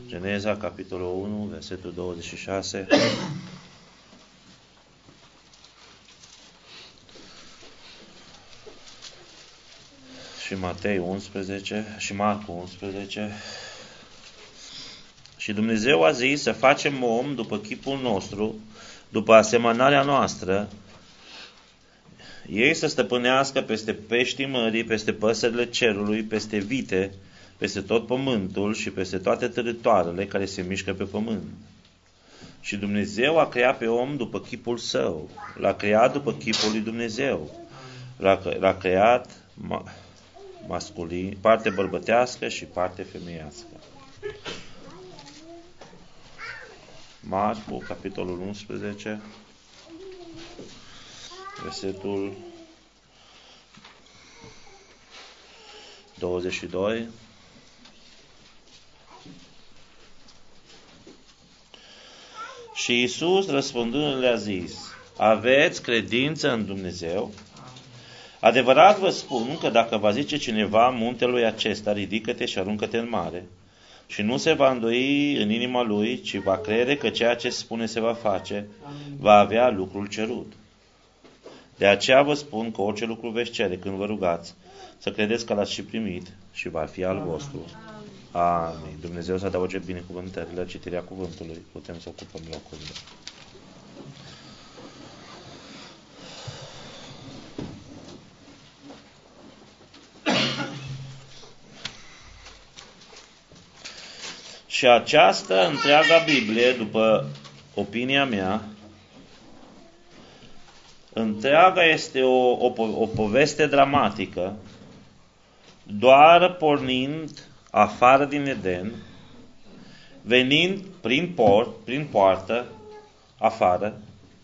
Geneza, capitolul 1, versetul 26. Și Matei 11, și Marcu 11. Și Dumnezeu a zis să facem om după chipul nostru, după asemănarea noastră, ei să stăpânească peste peștii mării, peste păsările cerului, peste vite, peste tot pământul și peste toate târătoarele care se mișcă pe pământ. Și Dumnezeu a creat pe om după chipul său, l-a creat după chipul lui Dumnezeu, l-a creat masculin, parte bărbătească și parte femeiască. Marcu, capitolul 11, versetul 22. Și Iisus răspunzând le-a zis: aveți credință în Dumnezeu? Adevărat vă spun că dacă va zice cineva muntelui acesta, ridică-te și aruncă-te în mare, și nu se va îndoi în inima lui, ci va crede că ceea ce spune se va face, va avea lucrul cerut. De aceea vă spun că orice lucru veți cere când vă rugați, să credeți că l-ați și primit și va fi al vostru. Amin. Dumnezeu să adauge binecuvântările, citirea cuvântului. Putem să ocupăm locurile. Și această întreaga Biblie, după opinia mea, întreaga este o poveste dramatică, doar pornind afară din Eden, venind prin poartă, afară,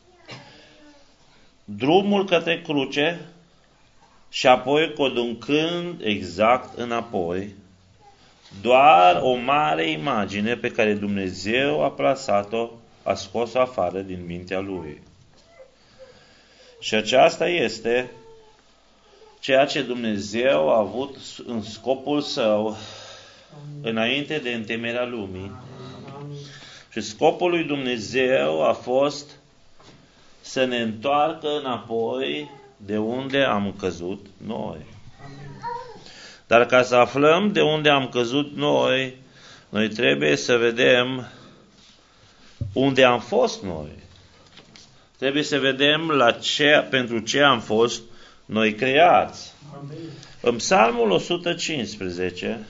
drumul către cruce și apoi coduncând exact înapoi, doar o mare imagine pe care Dumnezeu a plasat-o, a scos-o afară din mintea Lui. Și aceasta este ceea ce Dumnezeu a avut în scopul Său înainte de întemeierea lumii. Și scopul lui Dumnezeu a fost să ne întoarcă înapoi de unde am căzut noi. Dar ca să aflăm de unde am căzut noi trebuie să vedem unde am fost noi. Trebuie să vedem pentru ce am fost noi creați. Amin. În Psalmul 115,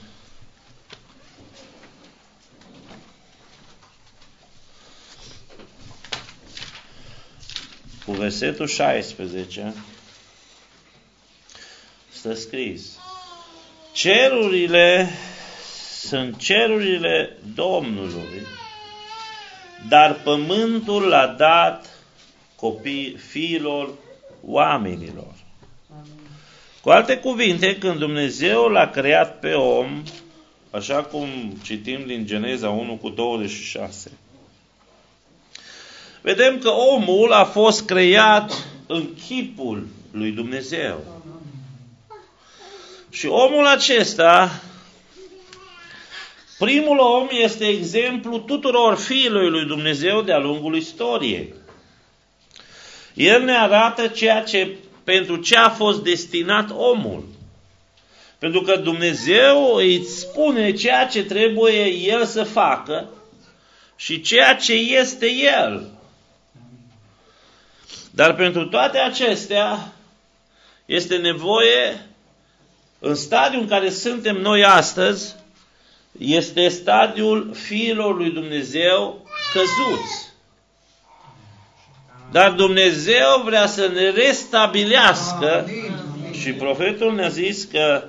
cu versetul 16, stă scris: cerurile sunt cerurile Domnului, dar pământul l-a dat fiilor oamenilor. Cu alte cuvinte, când Dumnezeu l-a creat pe om, așa cum citim din Geneza 1 cu 26, vedem că omul a fost creat în chipul lui Dumnezeu. Și omul acesta, primul om, este exemplu tuturor fiilor lui Dumnezeu de-a lungul istoriei. El ne arată pentru ce a fost destinat omul. Pentru că Dumnezeu îi spune ceea ce trebuie el să facă și ceea ce este el. Dar pentru toate acestea este nevoie, în stadiul în care suntem noi astăzi, este stadiul fiilor lui Dumnezeu căzuți. Dar Dumnezeu vrea să ne restabilească și profetul ne-a zis că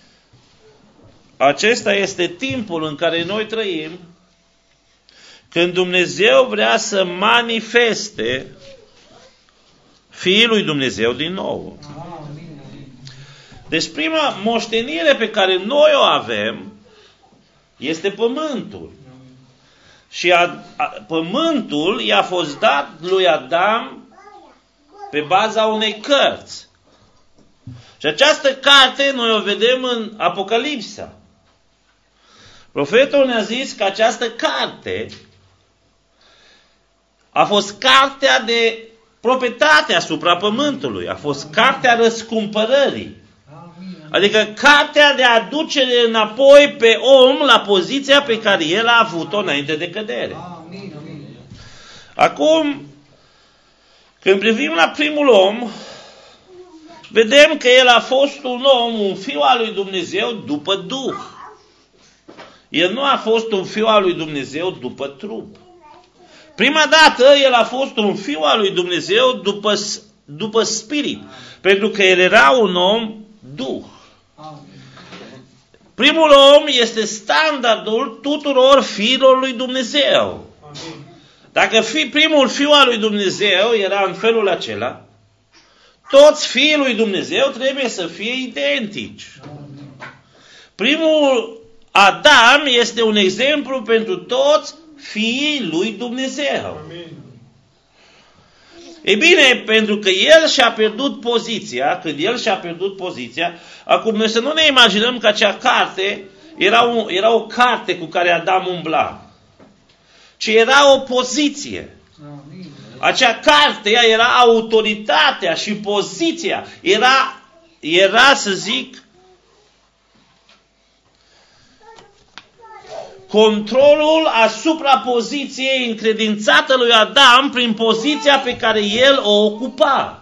acesta este timpul în care noi trăim, când Dumnezeu vrea să manifeste Fiul lui Dumnezeu din nou. Deci prima moștenire pe care noi o avem este pământul. Și pământul i-a fost dat lui Adam pe baza unei cărți. Și această carte noi o vedem în Apocalipsa. Profetul ne-a zis că această carte a fost cartea de proprietate asupra pământului, a fost cartea răscumpărării. Adică cartea de aducere înapoi pe om la poziția pe care el a avut-o înainte de cădere. Acum, când privim la primul om, vedem că el a fost un om, un fiu al lui Dumnezeu după Duh. El nu a fost un fiu al lui Dumnezeu după trup. Prima dată el a fost un fiu al lui Dumnezeu după spirit, pentru că el era un om Duh. Primul om este standardul tuturor fiilor lui Dumnezeu. Dacă primul fiu al lui Dumnezeu era în felul acela, toți fiii lui Dumnezeu trebuie să fie identici. Primul Adam este un exemplu pentru toți fiii lui Dumnezeu. Ei bine, pentru că el și-a pierdut poziția, când el și-a pierdut poziția, acum noi să nu ne imaginăm că acea carte era o carte cu care Adam umbla, ci era o poziție. Acea carte era autoritatea și poziția. Era, să zic, controlul asupra poziției încredințată lui Adam prin poziția pe care el o ocupa.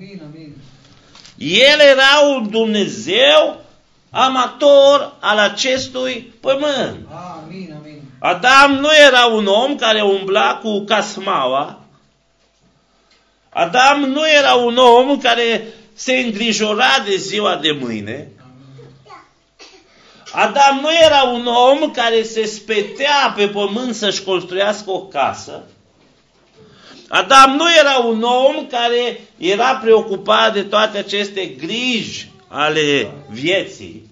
El era un Dumnezeu amator al acestui pământ. Adam nu era un om care umbla cu casmaua. Adam nu era un om care se îngrijora de ziua de mâine. Adam nu era un om care se spetea pe pământ să-și construiască o casă. Adam nu era un om care era preocupat de toate aceste griji ale vieții.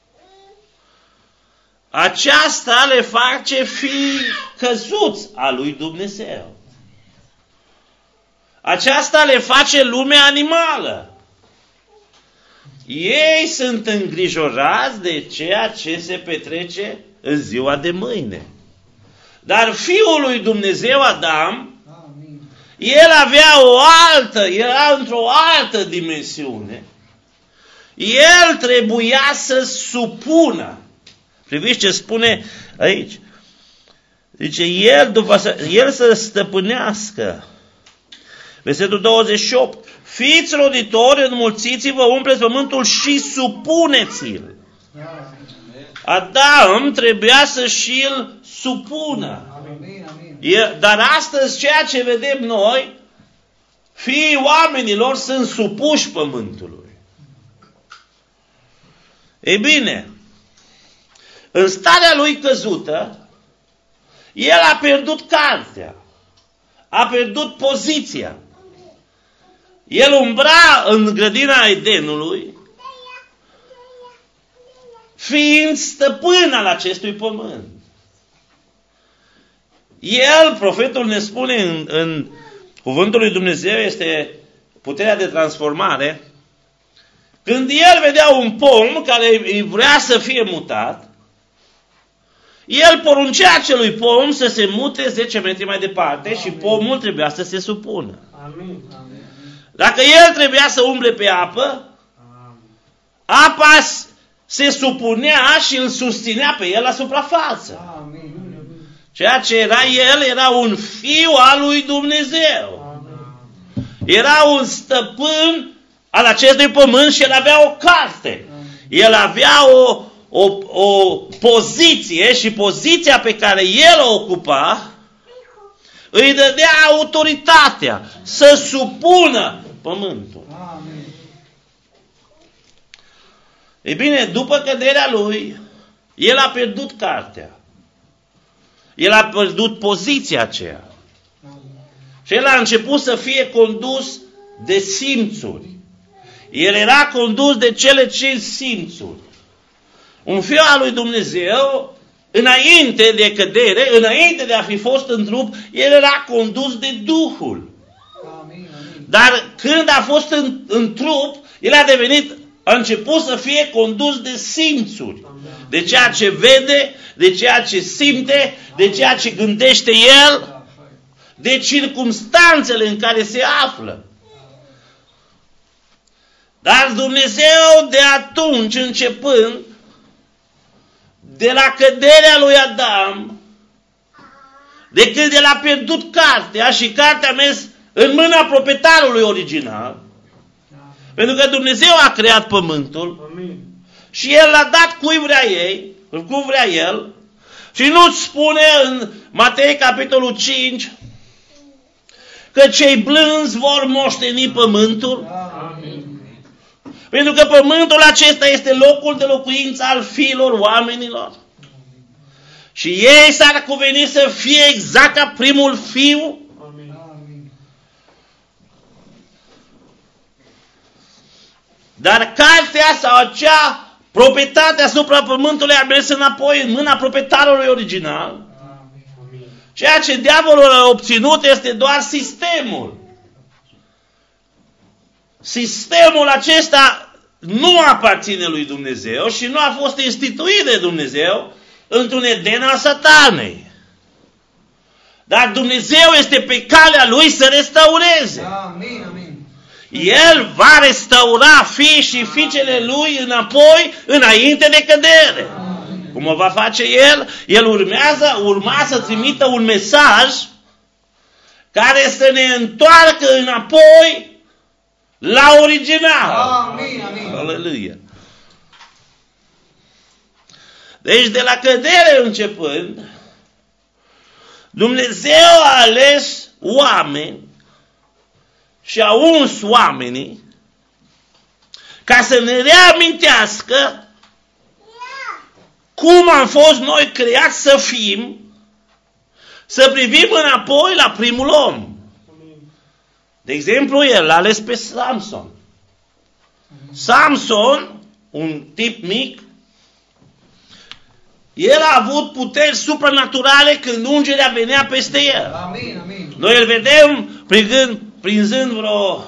Aceasta le face fii căzuți a lui Dumnezeu. Aceasta le face lumea animală. Ei sunt îngrijorați de ceea ce se petrece în ziua de mâine. Dar Fiul lui Dumnezeu, Adam, el era într-o altă dimensiune. El trebuia să supună. Priviți ce spune aici. Zice, el să stăpânească. Versetul 28. Fiți roditori, înmulțiți-vă, umpleți pământul și supuneți-l. Adam trebuia să și-l supună. Dar astăzi ceea ce vedem noi, fiii oamenilor sunt supuși pământului. Ei bine, în starea lui căzută, el a pierdut cartea, a pierdut poziția. El umbra în grădina Edenului, fiind stăpân al acestui pământ. El, profetul ne spune în cuvântul lui Dumnezeu, este puterea de transformare. Când el vedea un pom care îi vrea să fie mutat, el poruncea acelui pom să se mute 10 metri mai departe și pomul trebuia să se supună. Amin. Dacă el trebuia să umble pe apă, apa se supunea și îl susținea pe el la suprafață. Ceea ce era el, era un fiu al lui Dumnezeu. Era un stăpân al acestui pământ și el avea o carte. El avea o poziție și poziția pe care el o ocupa îi dădea autoritatea să supună pământul. Ei bine, după căderea lui, el a pierdut cartea. El a pierdut poziția aceea. Și el a început să fie condus de simțuri. El era condus de cele 5 simțuri. Un fiu al lui Dumnezeu, înainte de cădere, înainte de a fi fost în trup, el era condus de Duhul. Dar când a fost în trup, el a început să fie condus de simțuri. De ceea ce vede, de ceea ce simte, de ceea ce gândește el, de circumstanțele în care se află. Dar Dumnezeu de atunci începând, de la căderea lui Adam, de când el a pierdut cartea și cartea a mers în mâna proprietarului original, pentru că Dumnezeu a creat pământul și el l-a dat cui vrea el, și nu-ți spune în Matei capitolul 5 că cei blânzi vor moșteni pământul. Pentru că pământul acesta este locul de locuință al fiilor oamenilor. Și ei s-ar cuveni să fie exact ca primul fiu. Dar cartea sau acea proprietate asupra pământului a mers înapoi în mâna proprietarului original. Ceea ce diavolul a obținut este doar sistemul. Sistemul acesta nu aparține lui Dumnezeu și nu a fost instituit de Dumnezeu într-un Eden al Satanei. Dar Dumnezeu este pe calea lui să restaureze. Amin, amin. El va restaura fii și fiicele lui înapoi, înainte de cădere. Cum o va face el? El urma să trimită un mesaj care să ne întoarcă înapoi la original. Amin, amin. Aleluia. Deci de la cădere începând, Dumnezeu a ales oameni și a uns oamenii ca să ne reamintească cum am fost noi creați să fim, să privim înapoi la primul om. De exemplu, el a ales pe Samson. Samson, un tip mic, el a avut puteri supranaturale când ungerea venea peste el. Amin, amin. Noi îl vedem prinzând vreo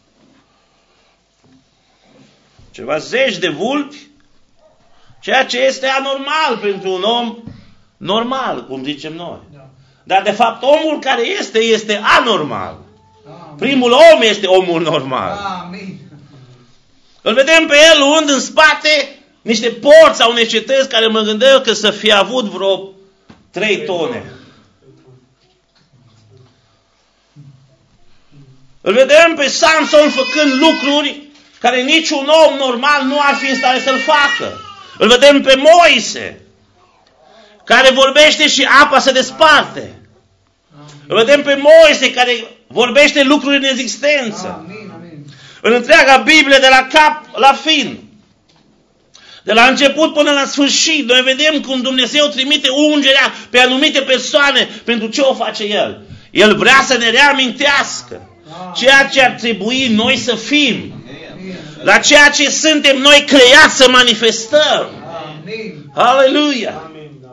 ceva zeci de vulpi, ceea ce este anormal pentru un om normal, cum zicem noi. Dar de fapt omul care este anormal. Primul om este omul normal. Amin. Îl vedem pe el luând în spate niște porți sau unei cetăți care mă gândesc că să fie avut vreo 3 tone. Îl vedem pe Samson făcând lucruri care niciun om normal nu ar fi în stare să-l facă. Îl vedem pe Moise, care vorbește și apa se desparte. Îl vedem pe Moise, care vorbește lucruri în existență. Amin, amin. În întreaga Biblie, de la cap la fin, de la început până la sfârșit, noi vedem cum Dumnezeu trimite ungerea pe anumite persoane. Pentru ce o face El? El vrea să ne reamintească ceea ce ar trebui noi să fim, la ceea ce suntem noi creați să manifestăm. Amin. Aleluia!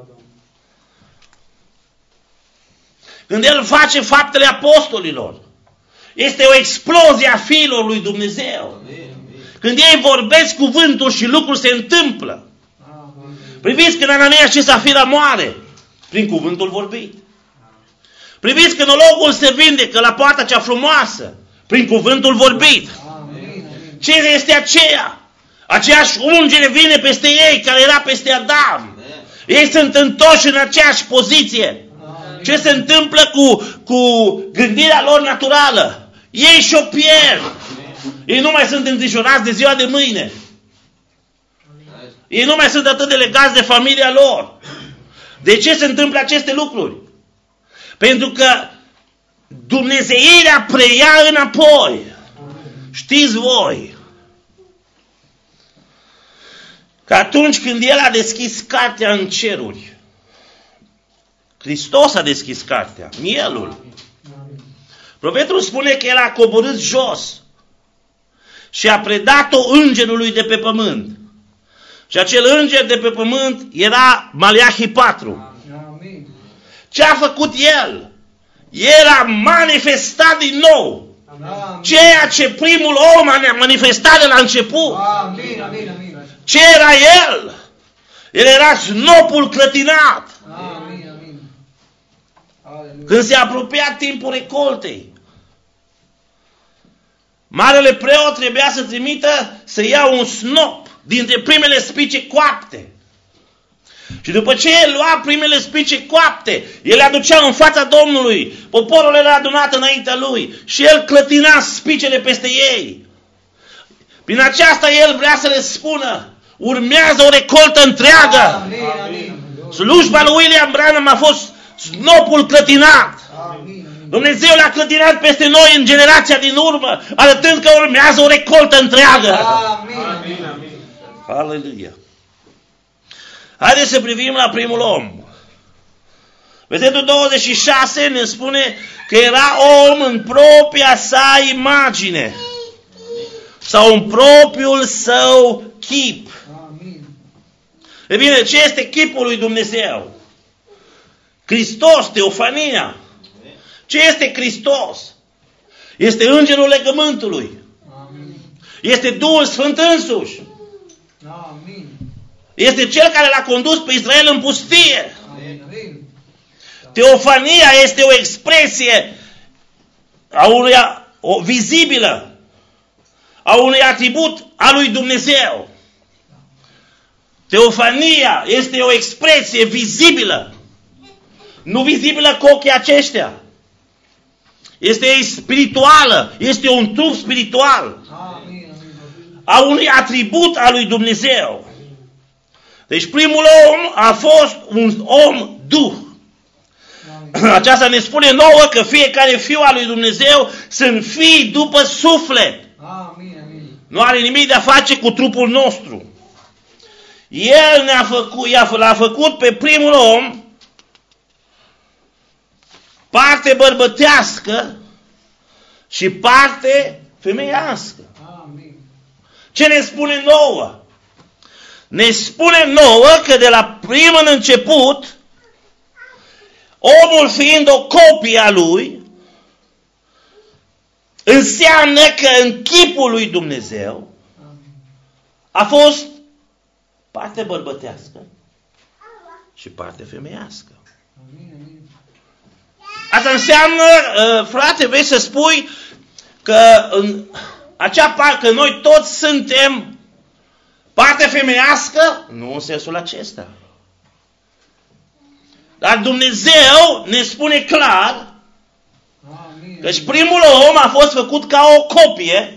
Când El face faptele apostolilor, este o explozie a fiilor lui Dumnezeu. Când ei vorbesc cuvântul și lucruri se întâmplă. Priviți când Anania și Safira moare prin cuvântul vorbit. Priviți când ologul se vindecă la poarta cea frumoasă prin cuvântul vorbit. Ce este aceea? Aceeași ungere vine peste ei care era peste Adam. Ei sunt întoși în aceeași poziție. Ce se întâmplă cu gândirea lor naturală? Ei și-o pierd. Ei nu mai sunt îngrijorați de ziua de mâine. Ei nu mai sunt atât de legați de familia lor. De ce se întâmplă aceste lucruri? Pentru că Dumnezeirea preia înapoi. Știți voi că atunci când El a deschis cartea în ceruri, Hristos a deschis cartea, mielul. Profetul spune că El a coborât jos și a predat-o îngerului de pe pământ. Și acel înger de pe pământ era Maleahi 4. Ce a făcut El? El a manifestat din nou ceea ce primul om a manifestat de la început. Ce era El? El era snopul clătinat. Amin, amin. Aleluia. Când se apropia timpul recoltei, marele preot trebuia să trimită să ia un snop dintre primele spice coapte. Și după ce el lua primele spice coapte, el le aducea în fața Domnului. Poporul era adunat înaintea lui și el clătina spicele peste ei. Prin aceasta el vrea să le spună: urmează o recoltă întreagă. Amin, amin. Slujba lui William Branham a fost snopul clătinat. Amin, amin. Dumnezeu l-a clătinat peste noi în generația din urmă, arătând că urmează o recoltă întreagă. Amin, Amin, amin. Aleluia! Haideți să privim la primul om. Versetul 26 ne spune că era om în propria sa imagine sau în propriul său chip. amin. E bine, ce este chipul lui Dumnezeu? Hristos, teofania. Ce este Hristos? Este îngerul legământului. Amin. Este Duhul Sfânt însuși. Amin. Este cel care l-a condus pe Israel în pustie. Amin, amin. Teofania este o expresie vizibilă a unui atribut al lui Dumnezeu. Teofania este o expresie vizibilă, nu vizibilă cu ochii aceștia. Este spirituală, este un trup spiritual Amin, amin. a unui atribut al lui Dumnezeu. Deci primul om a fost un om duh. Amin. Aceasta ne spune nouă că fiecare fiu al lui Dumnezeu sunt fii după suflet. Amin, amin. Nu are nimic de a face cu trupul nostru. El l-a făcut pe primul om parte bărbătească și parte femeiască. Amin. Ce ne spune nouă? Ne spune nouă că de la primul început, omul fiind o copie a lui, înseamnă că în chipul lui Dumnezeu a fost parte bărbătească și parte femeiască. Amin, amin. Asta înseamnă, frate, vrei să spui că în acea parte, că noi toți suntem parte femeiască? Nu în sensul acesta. Dar Dumnezeu ne spune clar Amin. că și primul om a fost făcut ca o copie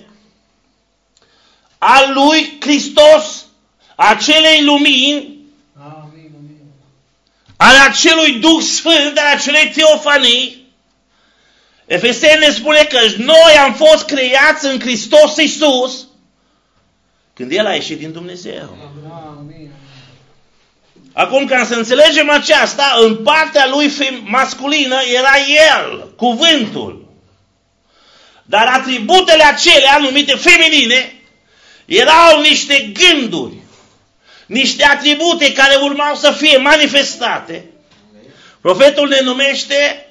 a lui Hristos, acelei lumini, Amin, amin. al acelui Duh Sfânt, al acelei teofanii. Efeseni ne spune că noi am fost creați în Hristos Iisus când El a ieșit din Dumnezeu. Amin. Acum, ca să înțelegem aceasta, în partea lui masculină era El, cuvântul. Dar atributele acelea, numite feminine, erau niște gânduri, niște atribute care urmau să fie manifestate. Profetul ne numește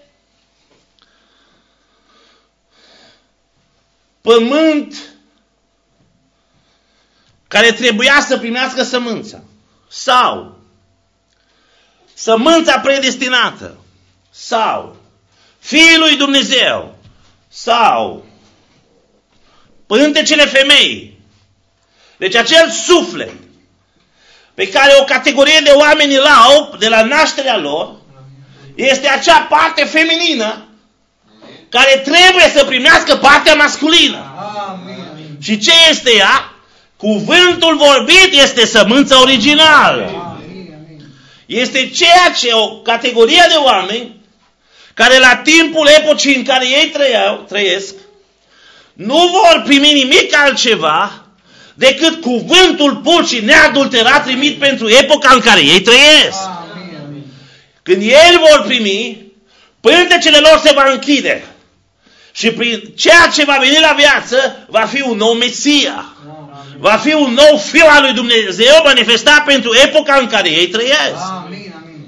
pământ care trebuia să primească sămânța. Sau sămânța predestinată. Sau Fiul lui Dumnezeu. Sau pântecele femeii. Deci acel suflet pe care o categorie de oameni îl au de la nașterea lor este acea parte feminină care trebuie să primească partea masculină. Amin, amin. Și ce este ea? Cuvântul vorbit este sămânța originală. Amin, amin. Este ceea ce o categorie de oameni care la timpul epocii în care ei trăiesc nu vor primi nimic altceva decât cuvântul pur și neadulterat primit pentru epoca în care ei trăiesc. Amin, amin. Când ei vor primi, pântecele lor se va închide. Și prin ceea ce va veni la viață, va fi un nou Mesia. Amin. Va fi un nou Fiu al lui Dumnezeu manifestat pentru epoca în care ei trăiesc. Amin, amin.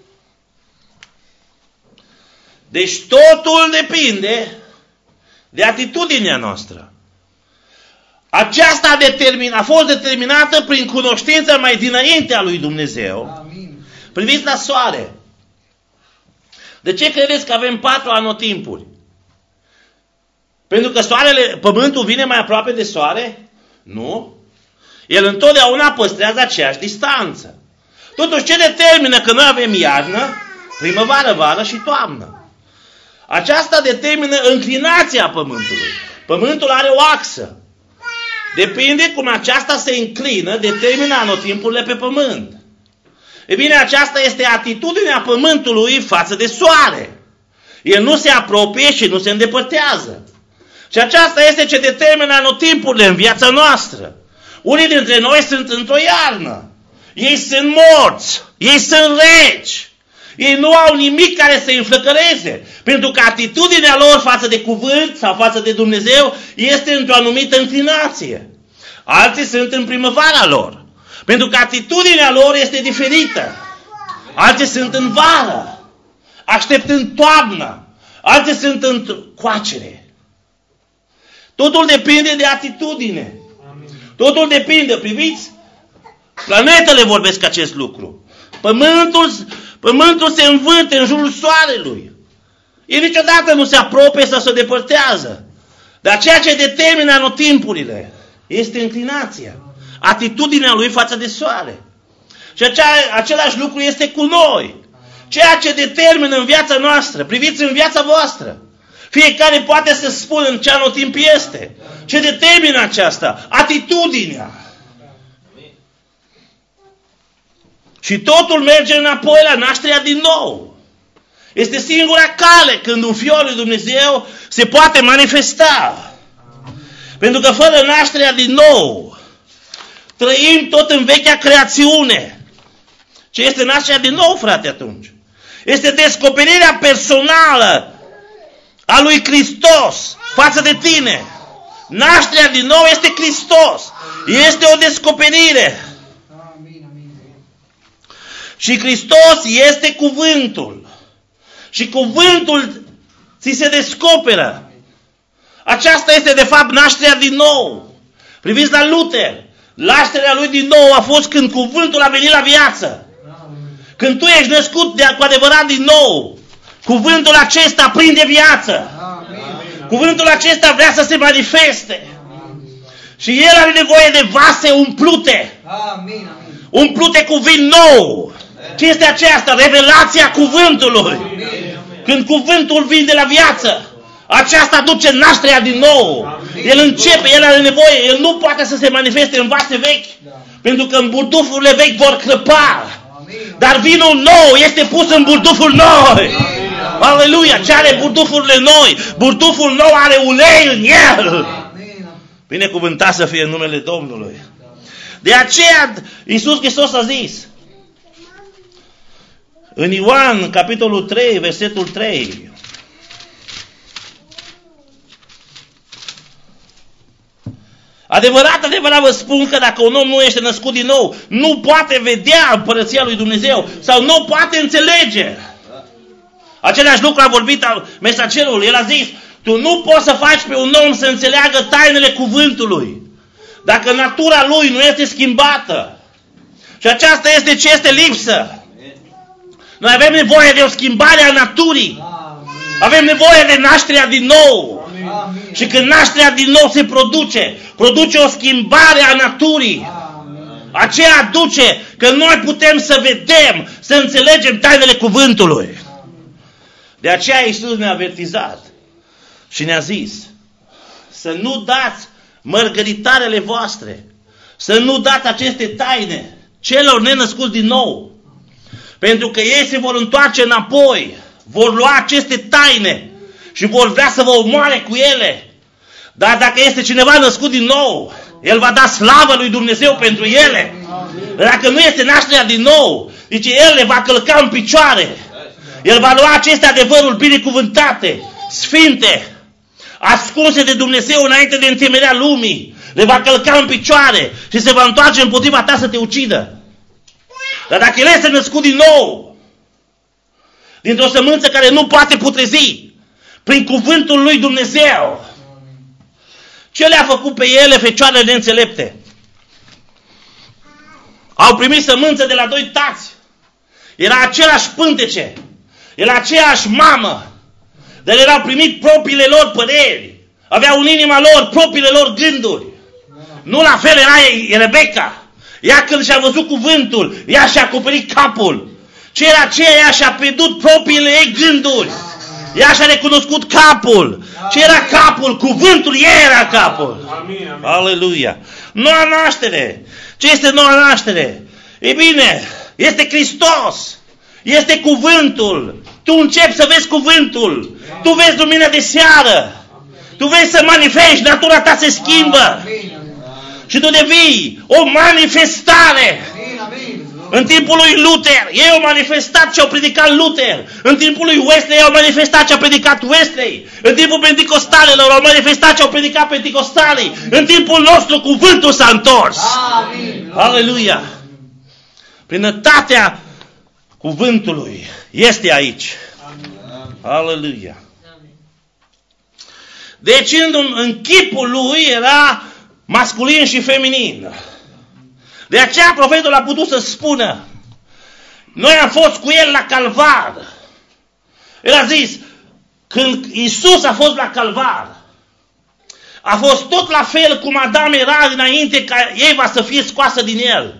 Deci totul depinde de atitudinea noastră. Aceasta a fost determinată prin cunoștința mai dinaintea lui Dumnezeu. Amin. Priviți la soare. De ce credeți că avem 4 anotimpuri? Pentru că pământul vine mai aproape de soare? Nu. El întotdeauna păstrează aceeași distanță. Totuși, ce determină că noi avem iarnă, primăvară, vară și toamnă? Aceasta determină înclinația pământului. Pământul are o axă. Depinde cum aceasta se înclină, determină anotimpurile pe pământ. E bine, aceasta este atitudinea pământului față de soare. El nu se apropie și nu se îndepărtează. Și aceasta este ce determină anotimpurile în viața noastră. Unii dintre noi sunt într-o iarnă. Ei sunt morți. Ei sunt reci. Ei nu au nimic care să înflăcăreze. Pentru că atitudinea lor față de cuvânt sau față de Dumnezeu este într-o anumită înclinație. Alții sunt în primăvara lor. Pentru că atitudinea lor este diferită. Alții sunt în vară, așteptând toamnă. Alții sunt în coacere. Totul depinde de atitudine. Totul depinde. Priviți, planetele vorbesc acest lucru. Pământul se învârte în jurul soarelui. El niciodată nu se apropie sau se depărtează. Dar ceea ce determină anotimpurile este înclinația, atitudinea lui față de soare. Și același lucru este cu noi. Ceea ce determină în viața noastră, priviți în viața voastră. Fiecare poate să spună în ce anotimp este. Ce determină aceasta? Atitudinea. Și totul merge înapoi la nașterea din nou. Este singura cale când un fiul lui Dumnezeu se poate manifesta. Pentru că fără nașterea din nou, trăim tot în vechea creațiune. Ce este nașterea din nou, frate, atunci? Este descoperirea personală a lui Hristos față de tine. Nașterea din nou este Hristos. Este o descoperire. Și Hristos este cuvântul. Și cuvântul ți se descoperă. Aceasta este de fapt nașterea din nou. Priviți la Luther. Nașterea lui din nou a fost când cuvântul a venit la viață. Când tu ești născut cu adevărat din nou, cuvântul acesta prinde viață. Cuvântul acesta vrea să se manifeste. Și el are nevoie de vase umplute. Umplute cu vin nou. Ce este aceasta? Revelația cuvântului. Când cuvântul vine de la viață, aceasta duce nașterea din nou. El începe, el are nevoie, el nu poate să se manifeste în vase vechi. Pentru că în burdufurile vechi vor crăpa. Dar vinul nou este pus în burduful noi. Aleluia! Ce are burdufurile noi? Burduful nou are ulei în el. Binecuvântat să fie în numele Domnului. De aceea Iisus Hristos a zis în Ioan, capitolul 3, versetul 3. Adevărat vă spun că dacă un om nu este născut din nou, nu poate vedea împărăția lui Dumnezeu sau nu poate înțelege. Același lucru a vorbit mesagerul. El a zis, tu nu poți să faci pe un om să înțeleagă tainele cuvântului dacă natura lui nu este schimbată. Și aceasta este ce este lipsă. Noi avem nevoie de o schimbare a naturii. Avem nevoie de nașterea din nou. Și când nașterea din nou se produce o schimbare a naturii. Aceea aduce că noi putem să vedem, să înțelegem tainele cuvântului. De aceea Iisus ne-a avertizat și ne-a zis să nu dați mărgăritarele voastre, să nu dați aceste taine celor nenăscuți din nou. Pentru că ei se vor întoarce înapoi, vor lua aceste taine și vor vrea să vă omoare cu ele. Dar dacă este cineva născut din nou, el va da slavă lui Dumnezeu pentru ele. Dacă nu este nașterea din nou, zice, el le va călca în picioare. El va lua aceste adevăruri binecuvântate, sfinte, ascunse de Dumnezeu înainte de întemeierea lumii. Le va călca în picioare și se va întoarce împotriva ta să te ucidă. Dar dacă el este născut din nou, dintr-o sămânță care nu poate putrezi, prin cuvântul lui Dumnezeu, Ce le-a făcut pe ele fecioarele neînțelepte? Au primit sămânță de la doi tați. Era același pântece. Era aceeași mamă. Dar erau primit propriile lor păreri. Aveau în inima lor propriile lor gânduri. Nu la fel era Rebecca. Ea când și-a văzut cuvântul, ea și-a acoperit capul. Ce era aceea? Ea și-a pierdut propriile ei gânduri. Ea și-a recunoscut capul. Ce era capul? Cuvântul ei era capul. Aleluia. Noua naștere. Ce este noua naștere? E bine, este Hristos. Este cuvântul. Tu începi să vezi cuvântul. Tu vezi lumina de seară. Tu vezi să manifesti, natura ta se schimbă. Și tu devii o manifestare. În timpul lui Luther, ei au manifestat ce au predicat Luther. În timpul lui Wesley au manifestat ce au predicat Wesley. În timpul Pentecostalelor au manifestat ce au predicat Pentecostalii. În timpul nostru cuvântul s-a întors. Aleluia! Plinătatea cuvântului este aici. Aleluia! Deci în chipul lui era masculin și feminin. De aceea profetul a putut să spună: noi am fost cu el la Calvar. El a zis, când Iisus a fost la Calvar, a fost tot la fel cum Adam era înainte ca Eva să fie scoasă din el.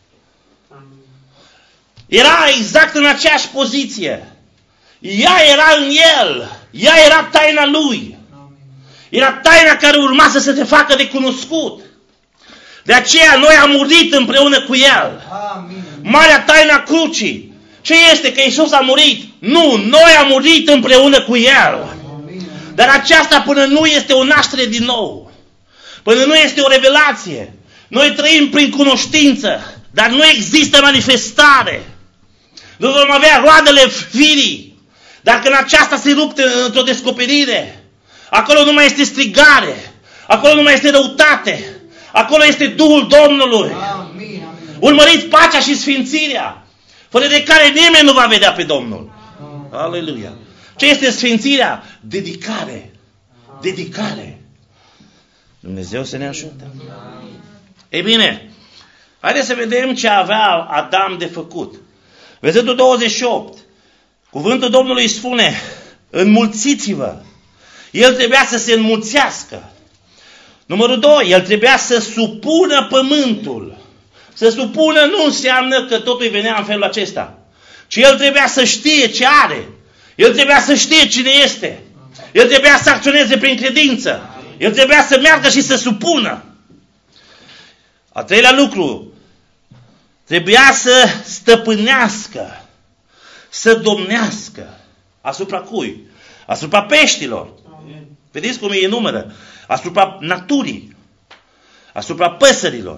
Era exact în aceeași poziție. Ea era în el. Ea era taina lui. Era taina care urma să se facă de cunoscut. De aceea noi am murit împreună cu el. Marea taina crucii. Ce este? Că Iisus a murit? Nu, noi am murit împreună cu el. Dar aceasta până nu este o naștere din nou. Până nu este o revelație. Noi trăim prin cunoștință, dar nu există manifestare. Nu vom avea roadele firii. Dar când aceasta se rupte într-o descoperire, acolo nu mai este strigare, acolo nu mai este răutate, acolo este Duhul Domnului. Urmăriți pacea și sfințirea, fără de care nimeni nu va vedea pe Domnul. Aleluia! Ce este sfințirea? Dedicare. Dedicare. Dumnezeu să ne ajute. Ei bine, haideți să vedem ce avea Adam de făcut. Versetul 28. Cuvântul Domnului spune: înmulțiți-vă. El trebuia să se înmulțească. Numărul 2. El trebuia să supună pământul. Să supună nu înseamnă că totul venea în felul acesta. Ci el trebuia să știe ce are. El trebuia să știe cine este. El trebuia să acționeze prin credință. El trebuia să meargă și să supună. A treilea lucru. Trebuia să stăpânească. Să domnească. Asupra cui? Asupra peștilor. Vedeți cum îi numără? Asupra naturii. Asupra păsărilor.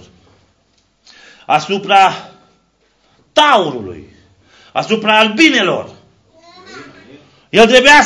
Asupra taurului. Asupra albinelor. El trebuia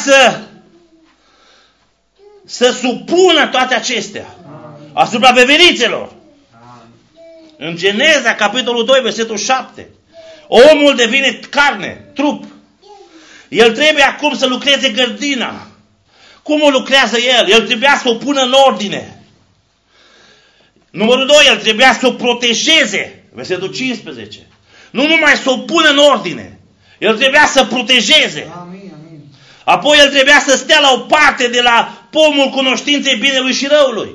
să supună toate acestea. Asupra veverițelor. În Geneza, capitolul 2, versetul 7. Omul devine carne, trup. El trebuie acum să lucreze grădina. Cum o lucrează el? El trebuia să o pună în ordine. Numărul 2, el trebuia să o protejeze. Versetul 15. Nu numai să o pună în ordine. El trebuia să protejeze. Apoi el trebuia să stea la o parte de la pomul cunoștinței binelui și răului.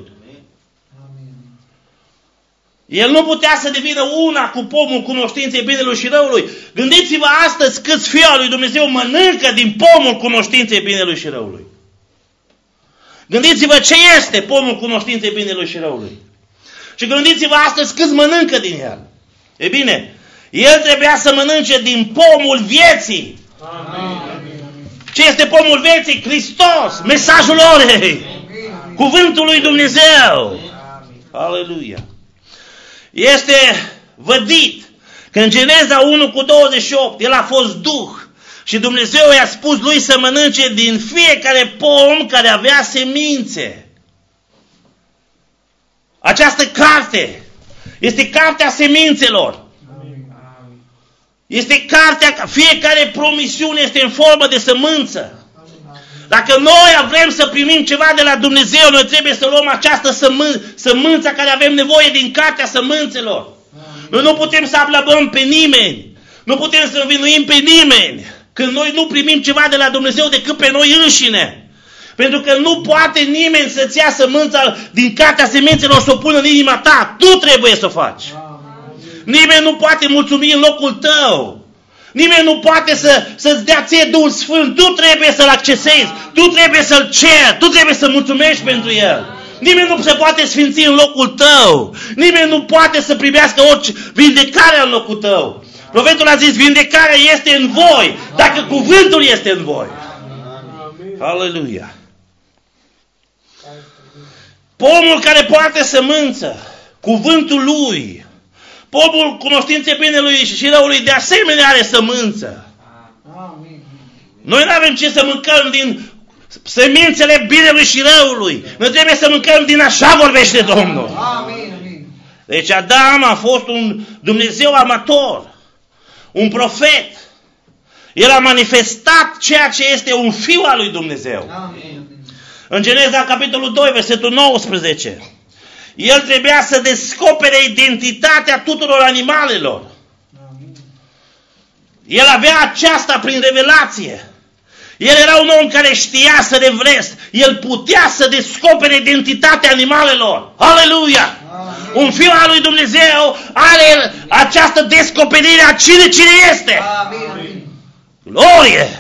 El nu putea să devină una cu pomul cunoștinței binelui și răului. Gândiți-vă astăzi câți fii al lui Dumnezeu mănâncă din pomul cunoștinței binelui și răului. Gândiți-vă ce este pomul cunoștinței binelui și răului. Și gândiți-vă astăzi câți mănâncă din el. E bine, el trebuia să mănânce din pomul vieții. Amin. Ce este pomul vieții? Hristos, mesajul orei, cuvântul lui Dumnezeu. Aleluia. Este vădit că în Geneza 1:28 el a fost Duh și Dumnezeu i-a spus lui să mănânce din fiecare pom care avea semințe. Această carte este cartea semințelor. Este cartea, fiecare promisiune este în formă de sămânță. Dacă noi vrem să primim ceva de la Dumnezeu, noi trebuie să luăm această sămânță care avem nevoie din cartea sămânțelor. Noi nu putem să ablăbăm pe nimeni. Nu putem să învinuim pe nimeni. Când noi nu primim ceva de la Dumnezeu decât pe noi înșine. Pentru că nu poate nimeni să-ți ia sămânța din cartea semințelor să o pună în inima ta. Tu trebuie să o faci. Nimeni nu poate mulțumi în locul tău. Nimeni nu poate să-ți dea ție Duhul Sfânt. Tu trebuie să-L accesezi. Tu trebuie să-L ceri. Tu trebuie să mulțumești pentru El. Nimeni nu se poate sfinți în locul tău. Nimeni nu poate să primească orice vindecare în locul tău. Profetul a zis, vindecarea este în voi, dacă cuvântul este în voi. Aleluia. Pomul care poartă sămânță, cuvântul lui, pomul cunoștinței binelui și răului de asemenea are sămânță. Noi nu avem ce să mâncăm din semințele binelui și răului. Noi trebuie să mâncăm din așa vorbește Domnul. Deci Adam a fost un Dumnezeu amator, un profet. El a manifestat ceea ce este un fiu al lui Dumnezeu. În Geneza, capitolul 2, versetul 19. El trebuia să descopere identitatea tuturor animalelor. El avea aceasta prin revelație. El era un om care știa să revresc. El putea să descopere identitatea animalelor. Aleluia! Un fiu al lui Dumnezeu are această descoperire a cine este. Glorie!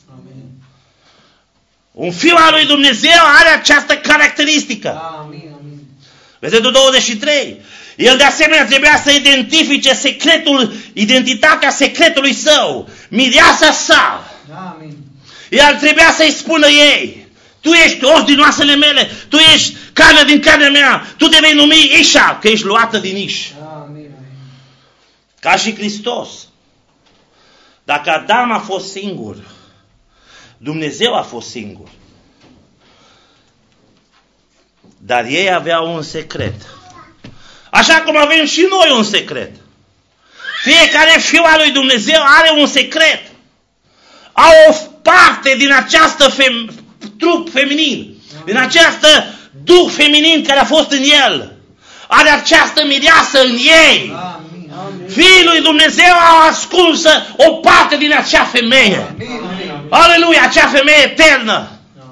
Un fiu al lui Dumnezeu are această caracteristică. Versetul 23. El de asemenea trebuia să identifice identitatea secretului său, mireasa sa. El trebuia să-i spună ei, tu ești os din oasele mele, tu ești carne din carnea mea, tu te vei numi Ișa, că ești luată din Iș. Ca și Hristos. Dacă Adam a fost singur, Dumnezeu a fost singur. Dar ei aveau un secret. Așa cum avem și noi un secret. Fiecare fiu al lui Dumnezeu are un secret. Au o parte din această trup feminin, din această duh feminin care a fost în el. Are această mireasă în ei. Fiul lui Dumnezeu a ascuns o parte din acea femeie. Aleluia, acea femeie eternă.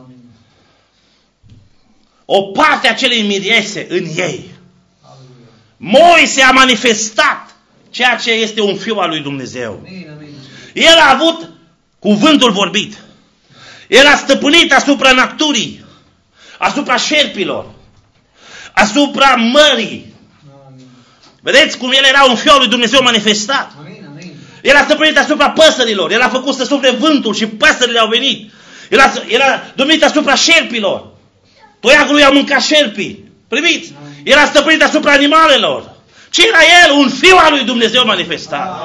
O parte a acelei mirese în ei. Moise a manifestat ceea ce este un fiu al lui Dumnezeu. El a avut cuvântul vorbit. El a stăpânit asupra naturii, asupra șerpilor, asupra mării. Vedeți cum el era un fiu al lui Dumnezeu manifestat. El a stăpânit asupra păsărilor. El a făcut să sufle vântul și păsările au venit. El a domnit asupra șerpilor. Toiagul lui a mâncat șerpii. Priviți? El a stăpânit asupra animalelor. Ce era el? Un fiu al lui Dumnezeu manifestat.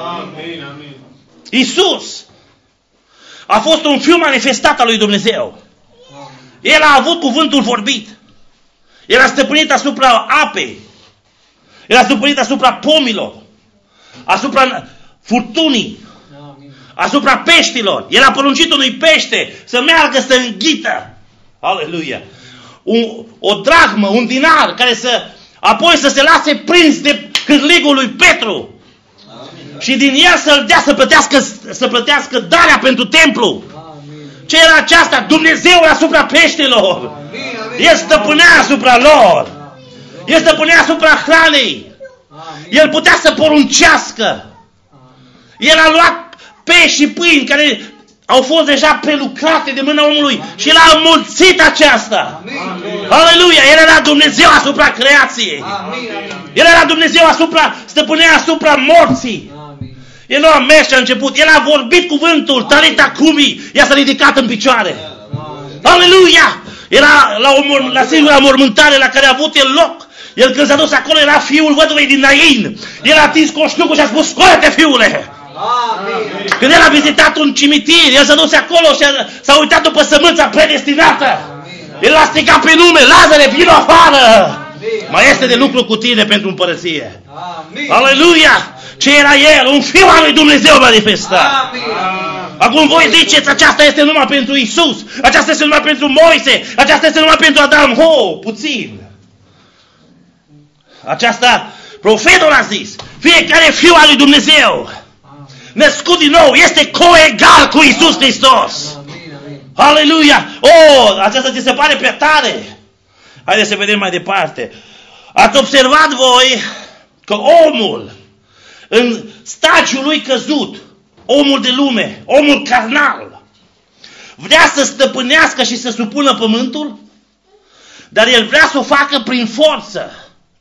Iisus a fost un fiu manifestat al lui Dumnezeu. El a avut cuvântul vorbit. El a stăpânit asupra apei. El a stăpânit asupra pomilor. Asupra furtunii. Asupra peștilor. El a poruncit unui pește să meargă să înghită. Aleluia. O drachmă, un dinar, care apoi să se lase prins de cârligul lui Petru. Și din el să-l dea să plătească darea pentru templu. Ce era aceasta? Dumnezeu asupra peștilor. El stăpânea asupra lor. El stăpânea asupra hranei. El putea să poruncească. El a luat pești și pâini care au fost deja prelucrate de mâna omului și el a înmulțit aceasta. Aleluia! El era Dumnezeu asupra creației. El era Dumnezeu stăpânea asupra morții. El nu a mers și a început. El a vorbit cuvântul, Talita Cumi, ea s-a ridicat în picioare. Aleluia! Era la singura mormântare la care a avut el loc. El când s-a dus acolo era fiul văduvei din Nain. El a atins coșnucul și a spus, scoate fiule! Când el a vizitat un cimitir, el s-a dus acolo și s-a uitat după sămânța predestinată. El a strigat pe nume, Lazare, vino afară! Mai este de lucru cu tine pentru împărăție. Aleluia! Ce era el? Un fiu al lui Dumnezeu manifestat. Acum voi ziceți, aceasta este numai pentru Iisus, aceasta este numai pentru Moise, aceasta este numai pentru Adam. Puțin. Aceasta, profetul a zis, fiecare fiu al lui Dumnezeu, născut din nou, este coegal cu Iisus Hristos. Aleluia! Aceasta ți se pare prea tare. Haideți să vedem mai departe. Ați observat voi că omul, în stadiul lui căzut, omul de lume, omul carnal, vrea să stăpânească și să supună pământul, dar el vrea să o facă prin forță.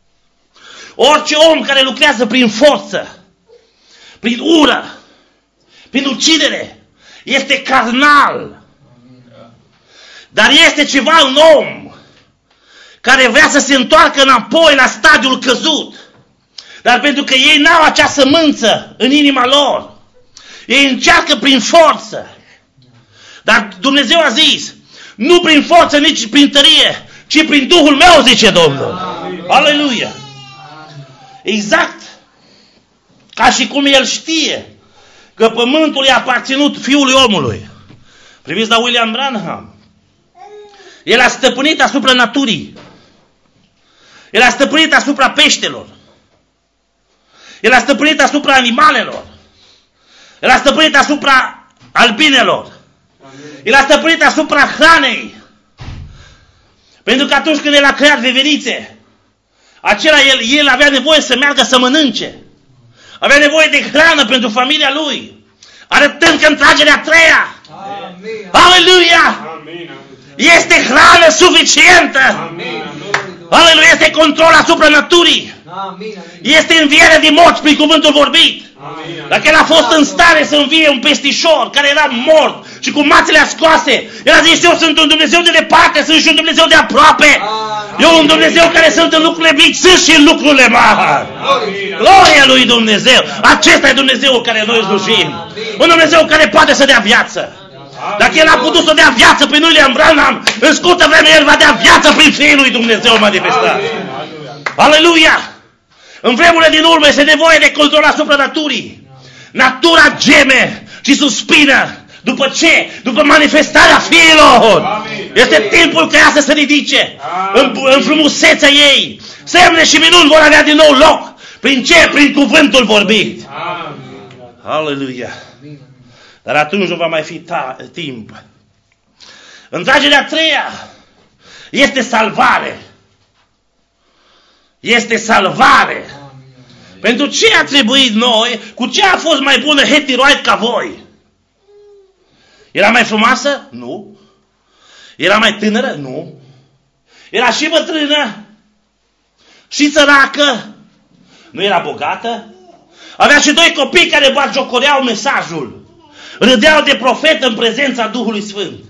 Orice om care lucrează prin forță, prin ură, prin ucidere, este carnal. Dar este ceva în om care vrea să se întoarcă înapoi la stadiul căzut. Dar pentru că ei n-au acea sămânță în inima lor, ei încearcă prin forță. Dar Dumnezeu a zis, nu prin forță, nici prin tărie, ci prin Duhul meu, zice Domnul. Aleluia! Exact ca și cum el știe că pământul i-a aparținut fiului omului. Priviți la William Branham. El a stăpânit asupra naturii. El a stăpânit asupra peștelor. El a stăpânit asupra animalelor. El a stăpânit asupra albinelor. El a stăpânit asupra hranei. Pentru că atunci când el a creat veverițe, el avea nevoie să meargă să mănânce. Avea nevoie de hrană pentru familia lui. Arătând că în tragerea a treia, aleluia, este hrană suficientă. Aleluia, este control asupra naturii. Este înviere din morți prin cuvântul vorbit. Dacă el a fost în stare să învie un peștișor care era mort și cu mațele ascoase, el a zis, eu sunt un Dumnezeu de departe, sunt și un Dumnezeu de aproape. Eu un Dumnezeu care sunt în lucrurile mici, sunt și în lucrurile mari. Gloria lui Dumnezeu. Acesta e Dumnezeul care noi slujim. Un Dumnezeu care poate să dea viață. Dacă El a putut să dea viață prin William Branham, în scurtă vreme El va dea viață prin Fiul lui Dumnezeu manifestat. Aleluia! În vremurile din urmă este nevoie de control asupra naturii. Natura geme și suspină. După ce? După manifestarea fiilor. Este timpul ca ea să se ridice în frumusețea ei. Semne și minuni vor avea din nou loc. Prin ce? Prin cuvântul vorbit. Aleluia! Dar atunci nu va mai fi timp. Întragerea a treia este salvare. Este salvare. Pentru ce a trebuit noi? Cu ce a fost mai bună Hetty Wright ca voi? Era mai frumoasă? Nu. Era mai tânără? Nu. Era și bătrână? Și săracă? Nu era bogată? Avea și doi copii care batjocoreau mesajul. Râdeau de profet în prezența Duhului Sfânt.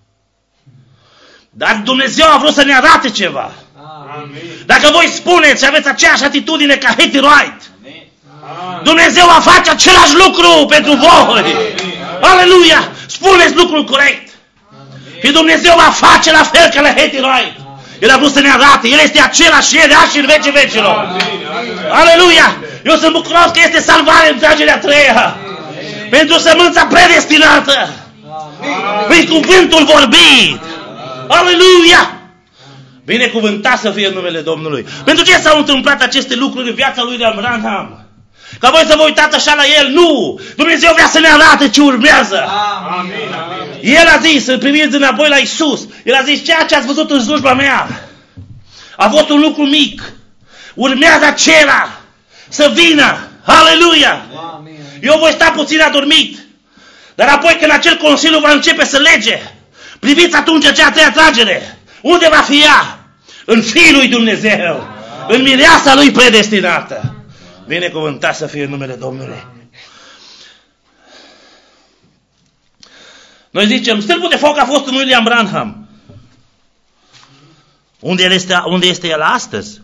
Dar Dumnezeu a vrut să ne arate ceva. Dacă voi spuneți și aveți aceeași atitudine ca Hetty Wright, Dumnezeu va face același lucru pentru voi. Aleluia! Spuneți lucrul corect. Și Dumnezeu va face la fel ca la Hetty Wright. El a vrut să ne arate. El este același ieri, azi și în vecii vecilor. Aleluia! Eu sunt bucuros că este salvare în tragerea a treia. Pentru sămânța predestinată. Prin cuvântul vorbit. Aleluia! Binecuvântat să fie numele Domnului. Pentru ce s-au întâmplat aceste lucruri în viața lui Branham? Ca voi să vă uitați așa la el? Nu! Dumnezeu vrea să ne arate ce urmează. El a zis, privind înapoi la Iisus, El a zis, ceea ce ați văzut în slujba mea a fost un lucru mic. Urmează acela să vină. Aleluia! Eu voi sta puțin adormit. Dar apoi când acel consiliu va începe să lege, priviți atunci acea a treia tragere. Unde va fi ea? În Fiul lui Dumnezeu. În mireasa lui predestinată. Binecuvântat să fie numele Domnului. Noi zicem, stâlpul de foc a fost în William Branham. Unde este el astăzi?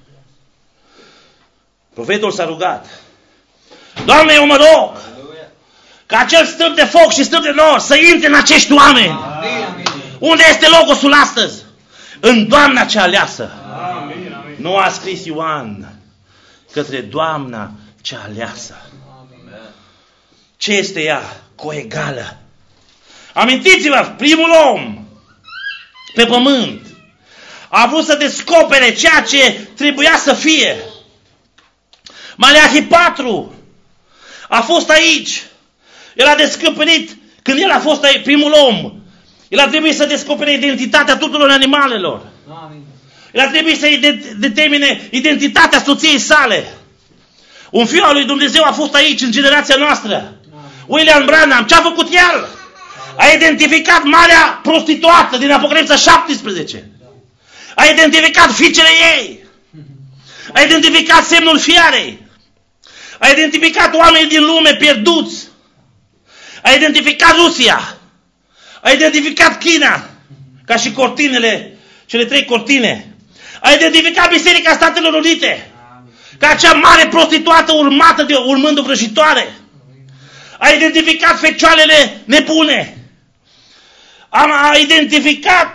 Profetul s-a rugat. Doamne, eu mă rog ca acel stâlp de foc și stâlp de nor să intre în acești oameni. Unde este logosul astăzi? În Doamna cea aleasă. Nu a scris Ioan către Doamna cea aleasă. Ce este ea? Coegală Amintiți-vă, primul om pe pământ a vrut să descopere ceea ce trebuia să fie. Maleahi 4 a fost aici. El a descoperit, când el a fost aici, primul om, el a trebuit să descopere identitatea tuturor animalelor. Amin. El a trebuit să determine identitatea soției sale. Un fiu al lui Dumnezeu a fost aici, în generația noastră. William Branham, ce a făcut el? A identificat marea prostituată din Apocalipsa 17. A identificat fiicele ei. A identificat semnul fiarei. A identificat oamenii din lume pierduți. A identificat Rusia. A identificat China, ca și cortinele, cele 3 cortine. A identificat Biserica Statelor Unite, ca acea mare prostituată urmând o vrăjitoare. A identificat fecioarele nebune. A identificat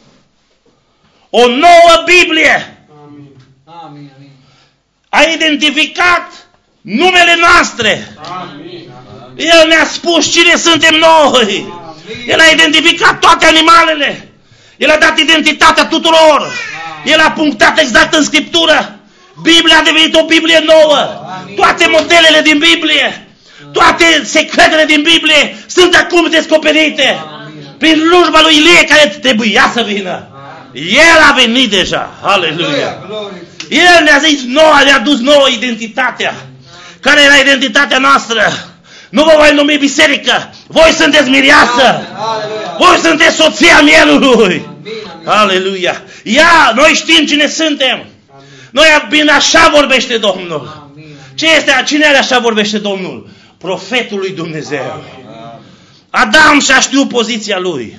o nouă Biblie. Amin. Amin. Amin. A identificat numele noastre. Amin. El ne-a spus cine suntem noi. El a identificat toate animalele. El a dat identitatea tuturor. El a punctat exact în Scriptură. Biblia a devenit o Biblie nouă. Toate modelele din Biblie, toate secretele din Biblie sunt acum descoperite prin slujba lui Ilie, care trebuia să vină. El a venit deja. Aleluia. El ne-a zis nouă, ne-a dus nouă identitatea. Care era identitatea noastră? Nu vă voi numi biserică. Voi sunteți mireasă. Voi sunteți soția mielului. Aleluia. Ia, noi știm cine suntem. Noi, bine, așa vorbește Domnul. Cine are așa vorbește Domnul? Profetul lui Dumnezeu. Adam și-a știut poziția lui.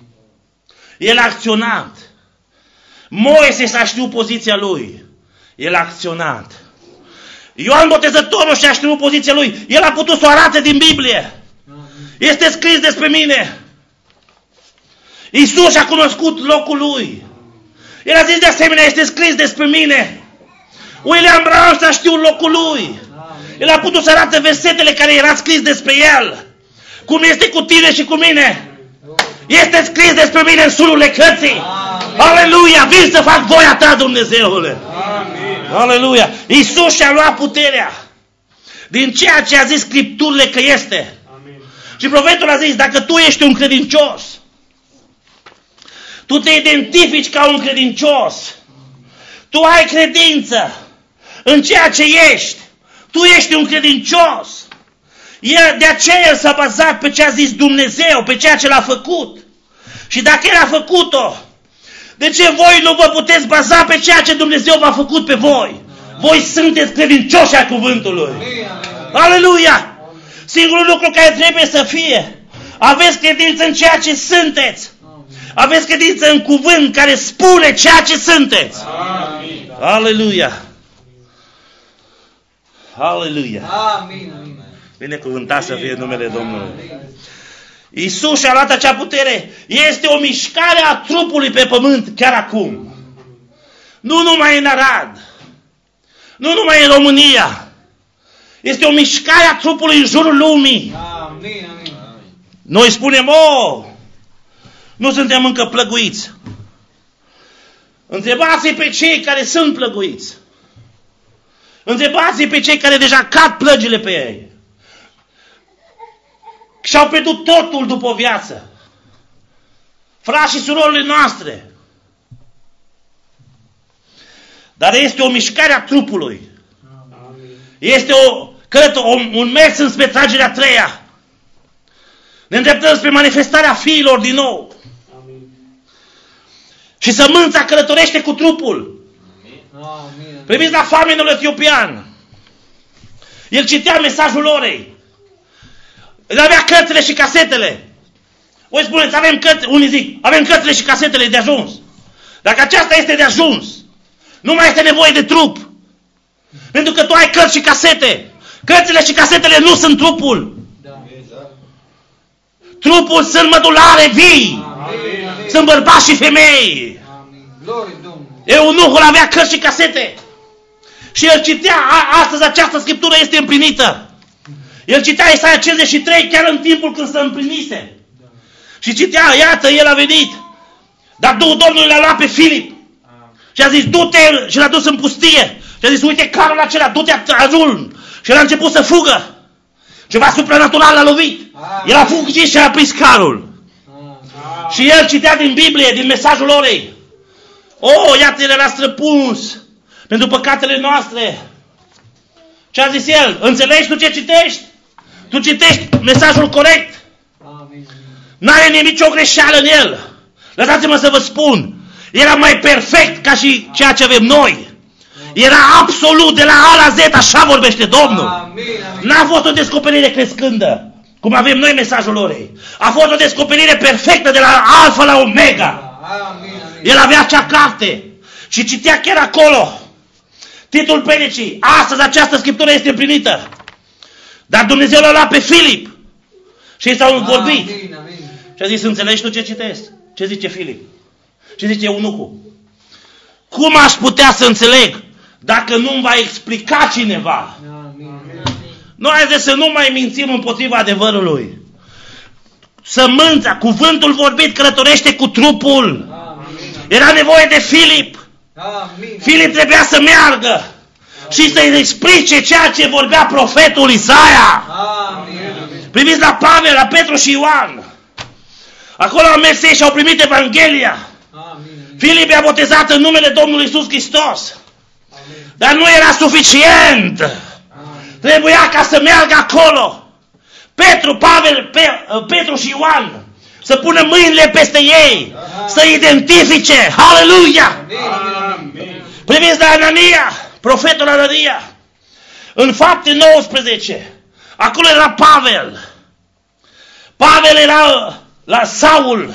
El a acționat. Moise și-a știut poziția lui. El a acționat. Ioan Botezătorul și-a știut poziția lui. El a putut să o arate din Biblie. Este scris despre mine. Iisus a cunoscut locul lui. El a zis de asemenea, este scris despre mine. William Branham și-a știut locul lui. El a putut să arate versetele care era scris despre el. Cum este cu tine și cu mine. Este scris despre mine în sulurile cărții. Aleluia! Vin să fac voia ta, Dumnezeule. Aleluia! Iisus și-a luat puterea din ceea ce a zis Scripturile că este. Și profetul a zis, dacă tu ești un credincios, tu te identifici ca un credincios, tu ai credință în ceea ce ești, tu ești un credincios. De aceea el s-a bazat pe ce a zis Dumnezeu, pe ceea ce l-a făcut. Și dacă el a făcut-o, de ce voi nu vă puteți baza pe ceea ce Dumnezeu v-a făcut pe voi? Voi sunteți credincioși a cuvântului. Aleluia! Singurul lucru care trebuie să fie, aveți credință în ceea ce sunteți. Aveți credință în cuvânt care spune ceea ce sunteți. Amin. Aleluia! Aleluia! Amin. Binecuvântat să fie numele Domnului. Iisus și-a luat acea putere. Este o mișcare a trupului pe pământ chiar acum. Nu numai în Arad. Nu numai în România. Este o mișcare a trupului în jurul lumii. Amin. Noi spunem, nu suntem încă plăguiți. Întrebați-i pe cei care sunt plăguiți. Întrebați-i pe cei care deja cad plăgile pe ei. Și-au pierdut totul după o viață. Frați și surorile noastre. Dar este o mișcare a trupului. Este un mers înspre tragerea a treia. Ne îndreptăm spre manifestarea fiilor din nou. Și sămânța călătorește cu trupul. Priviți la famenul etiopian. El citea mesajul orei. El avea cărțile și casetele. Voi spuneți, avem cărți, unii zic, avem cărțile și casetele de ajuns. Dacă aceasta este de ajuns, nu mai este nevoie de trup. Pentru că tu ai cărți și casete. Cărțile și casetele nu sunt trupul. Trupul sunt mădulare vii. Sunt bărbați și femei. Eunuhul avea cărți și casete. Și el citea, astăzi această scriptură este împlinită. El citea Isaia 53 chiar în timpul când se împlinise. Și citea, iată, el a venit. Dar Duhul Domnului l-a luat pe Filip. Și a zis, du-te, și l-a dus în pustie. Și a zis, uite carul acela, du-te, ajung. Și el a început să fugă. Ceva supranatural l-a lovit. El a fugit și a prins carul. Și el citea din Biblie, din mesajul orei. Iată, el era străpuns pentru păcatele noastre. Ce a zis el? Înțelegi tu ce citești? Tu citești mesajul corect? N-are nicio greșeală în el. Lăsați-mă să vă spun. Era mai perfect ca și ceea ce avem noi. Era absolut de la A la Z, așa vorbește Domnul. N-a fost o descoperire crescândă, cum avem noi mesajul orei. A fost o descoperire perfectă de la Alfa la Omega. El avea acea carte și citea chiar acolo. Titlul predicii, astăzi această scriptură este împlinită. Dar Dumnezeu l-a luat pe Filip și ei s-au vorbit. Și a zis, înțelegi tu ce citesc? Ce zice Filip? Ce zice eunucul? Cum aș putea să înțeleg dacă nu-mi va explica cineva? Noi haideți să nu mai mințim împotriva adevărului. Sămânța, cuvântul vorbit călătorește cu trupul. Era nevoie de Filip. Filip trebuia să meargă și să-i explice ceea ce vorbea profetul Isaia. Priviți la Pavel, la Petru și Ioan. Acolo au mers ei și au primit Evanghelia. Filip i-a botezat în numele Domnului Iisus Hristos. Dar nu era suficient. Trebuia ca să meargă acolo. Petru, Pavel, Petru și Ioan să pună mâinile peste ei, să identifice. Haleluia! Priviți la Anania, profetul Anania. În Fapte 19, acolo era Pavel. Pavel era la Saul.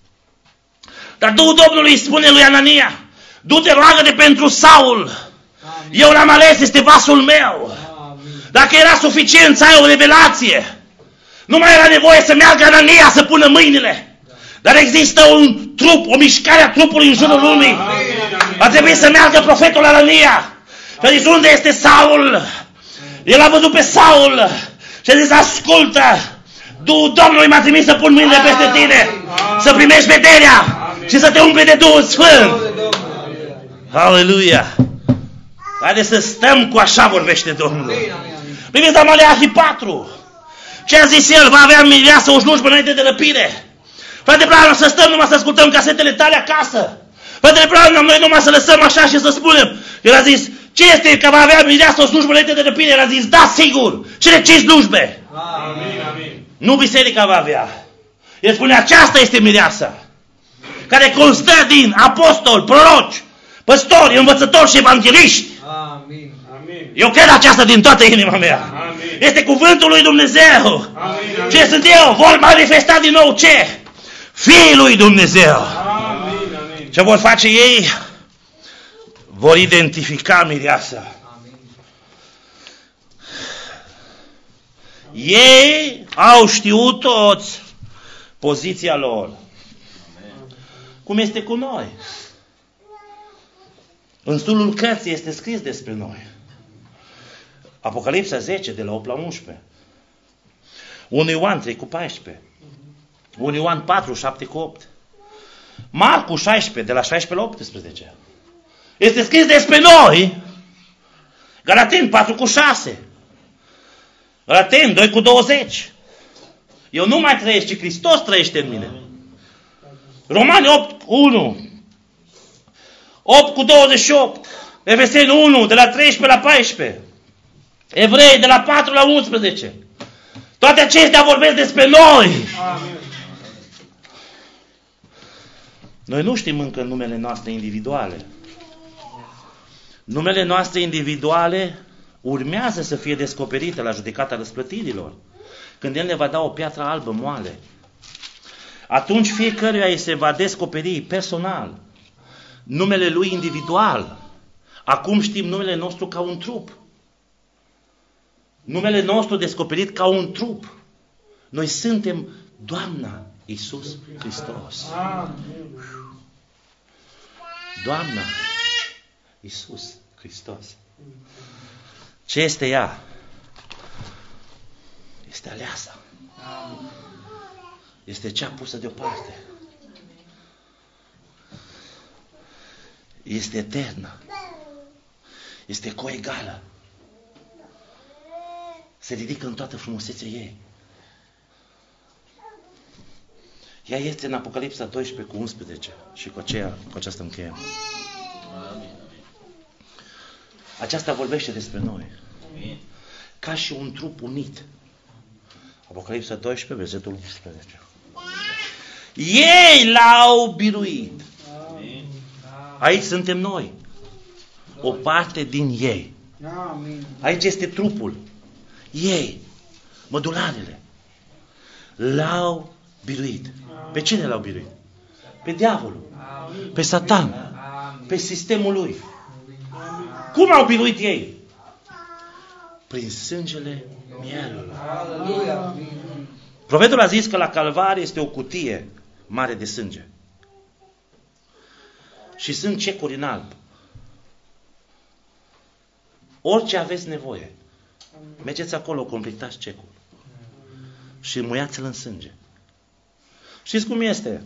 Dar Duhul Domnului îi spune lui Anania, du-te, roagă-te pentru Saul. Eu l-am ales, este vasul meu. Dacă era suficient să ai o revelație, nu mai era nevoie să meargă Anania să pună mâinile. Dar există un trup, o mișcare a trupului în jurul lumii. A trebuit să meargă profetul Anania. Și a zis, unde este Saul? El a văzut pe Saul și a zis, ascultă, Duhul Domnului m-a trimis să pun mâinile peste tine, să primești vederea și să te umple de Duhul Sfânt. Aleluia! Haideți să stăm cu așa vorbește Domnul. Priviți la Maleahi 4. Ce a zis el? Va avea mireasă o slujbă înainte de răpire. Frate Branham, să stăm numai să ascultăm casetele tale acasă. Frate Branham, noi numai să lăsăm așa și să spunem. El a zis, ce este că va avea mireasă o slujbă înainte de răpire? El a zis, da, sigur. Cele 5 slujbe. Nu biserica va avea. El spune, aceasta este mireasa, care constă din apostoli, proroci, păstori, învățători și evangeliști. Amin. Eu cred aceasta din toată inima mea. Amin. Este cuvântul lui Dumnezeu. Amin. Ce sunt eu? Vor manifesta din nou ce? Fiii lui Dumnezeu. Amin. Ce vor face ei? Vor identifica mireasa. Ei au știut toți poziția lor. Cum este cu noi? În stulul cărții este scris despre noi. Apocalipsa 10, de la 8 la 11. 1 Ioan 3 cu 14. 1 Ioan 4, 7 cu 8. Marcu 16, de la 16 la 18. Este scris despre noi. Galateni 4 cu 6. Galateni 2 cu 20. Eu nu mai trăiesc, ci Hristos trăiește în mine. Romani 8 cu 1. 8 cu 28. Efeseni 1, de la 13 la 14. Evrei, de la 4 la 11. Toate acestea vorbesc despre noi. Amin. Noi nu știm încă numele noastre individuale. Numele noastre individuale urmează să fie descoperite la judecata răsplătirilor, când El ne va da o piatră albă moale. Atunci fiecăruia îi se va descoperi personal numele lui individual. Acum știm numele nostru ca un trup. Numele nostru descoperit ca un trup. Noi suntem Doamna Iisus Hristos. Doamna Iisus Hristos. Ce este ea? Este aleasa. este cea pusă deoparte. Este eternă. Este coegală. Se ridică în toată frumusețea ei. Ea este în Apocalipsa 12:11 și cu aceasta încheiem. Aceasta vorbește despre noi. Ca și un trup unit. Apocalipsa 12, versetul 11. Ei l-au biruit. Aici suntem noi. O parte din ei. Aici este trupul. Ei, mădularele, l-au biruit. Pe cine l-au biruit? Pe diavolul, pe Satan, pe sistemul lui. Cum au biruit ei? Prin sângele mielului. Profetul a zis că la Calvar este o cutie mare de sânge. Și sunt cecuri în alb. Orice aveți nevoie, mergeți acolo, completați cecul și muiați-l în sânge. Știți cum este?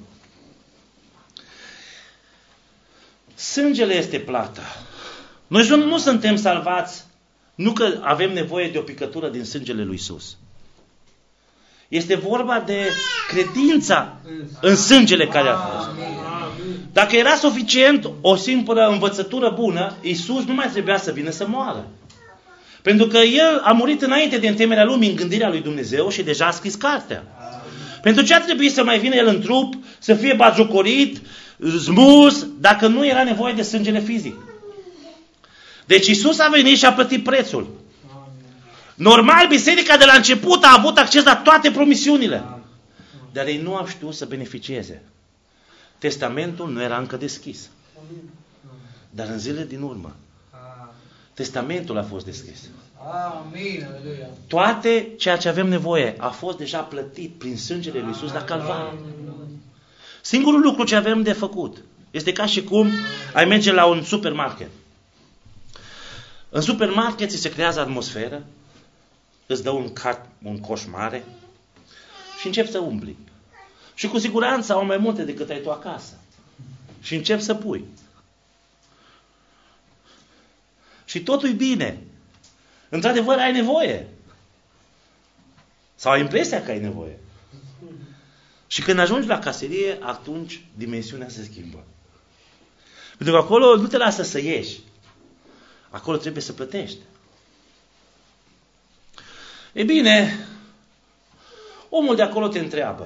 Sângele este plata. Noi nu suntem salvați, nu că avem nevoie de o picătură din sângele lui Iisus. Este vorba de credința în sângele care a fost. Dacă era suficient o simplă învățătură bună, Iisus nu mai trebuia să vină să moară. Pentru că El a murit înainte de întemeierea lumii în gândirea lui Dumnezeu și deja a scris cartea. Pentru ce a trebuit să mai vină El în trup, să fie batjocorit, smuls, dacă nu era nevoie de sângele fizic? Deci Iisus a venit și a plătit prețul. Normal, biserica de la început a avut acces la toate promisiunile. Dar ei nu au știut să beneficieze. Testamentul nu era încă deschis. Dar în zilele din urmă, testamentul a fost deschis. Toate ceea ce avem nevoie a fost deja plătit prin sângele lui Iisus la Calvar. Singurul lucru ce avem de făcut este ca și cum ai merge la un supermarket. În supermarket ți se creează atmosferă, îți dă un coș mare și începi să umbli. Și cu siguranță au mai multe decât ai tu acasă. Și începi să pui. Și totul e bine. Într-adevăr ai nevoie. Sau ai impresia că ai nevoie. Și când ajungi la caserie, atunci dimensiunea se schimbă. Pentru că acolo nu te lasă să ieși. Acolo trebuie să plătești. E bine, omul de acolo te întreabă.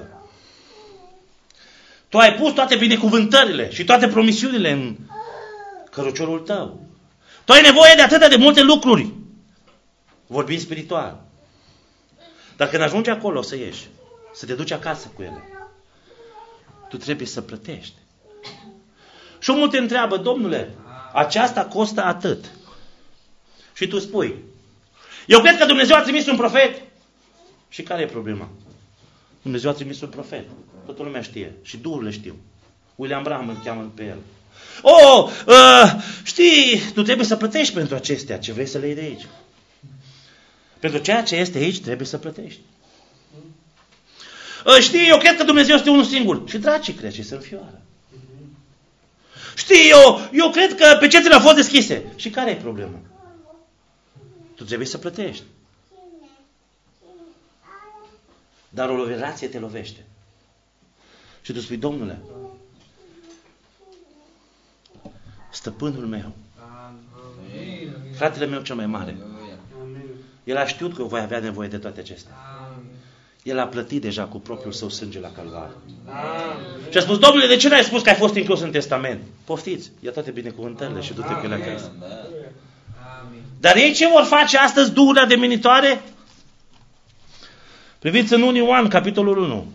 Tu ai pus toate binecuvântările și toate promisiunile în căruciorul tău. Tu ai nevoie de atât de multe lucruri. Vorbind spiritual. Dar când ajungi acolo să ieși, să te duci acasă cu ele, tu trebuie să plătești. Și omul te întreabă, domnule, aceasta costă atât. Și tu spui, eu cred că Dumnezeu a trimis un profet. Și care e problema? Dumnezeu a trimis un profet. Toată lumea știe. Și duhurile știu. William Branham îl cheamă pe el. Știi, tu trebuie să plătești pentru acestea. Ce vrei să le iei de aici? Pentru ceea ce este aici trebuie să plătești. Știi, eu cred că Dumnezeu este unul singur. Și dracii crezi și se înfioară. Știi, eu cred că pecețele au fost deschise. Și care e problema? Tu trebuie să plătești. Dar o relație te lovește. Și tu spui, Domnule, stăpânul meu, fratele meu cel mai mare, el a știut că eu voi avea nevoie de toate acestea. El a plătit deja cu propriul său sânge la Calvar. Și a spus, Domnule, de ce n-ai spus că ai fost inclus în testament? Poftiți, ia toate binecuvântările și du-te cu ele acasă. Dar ei ce vor face astăzi, duhurile ademenitoare? Priviți în 1 Ioan, capitolul 1.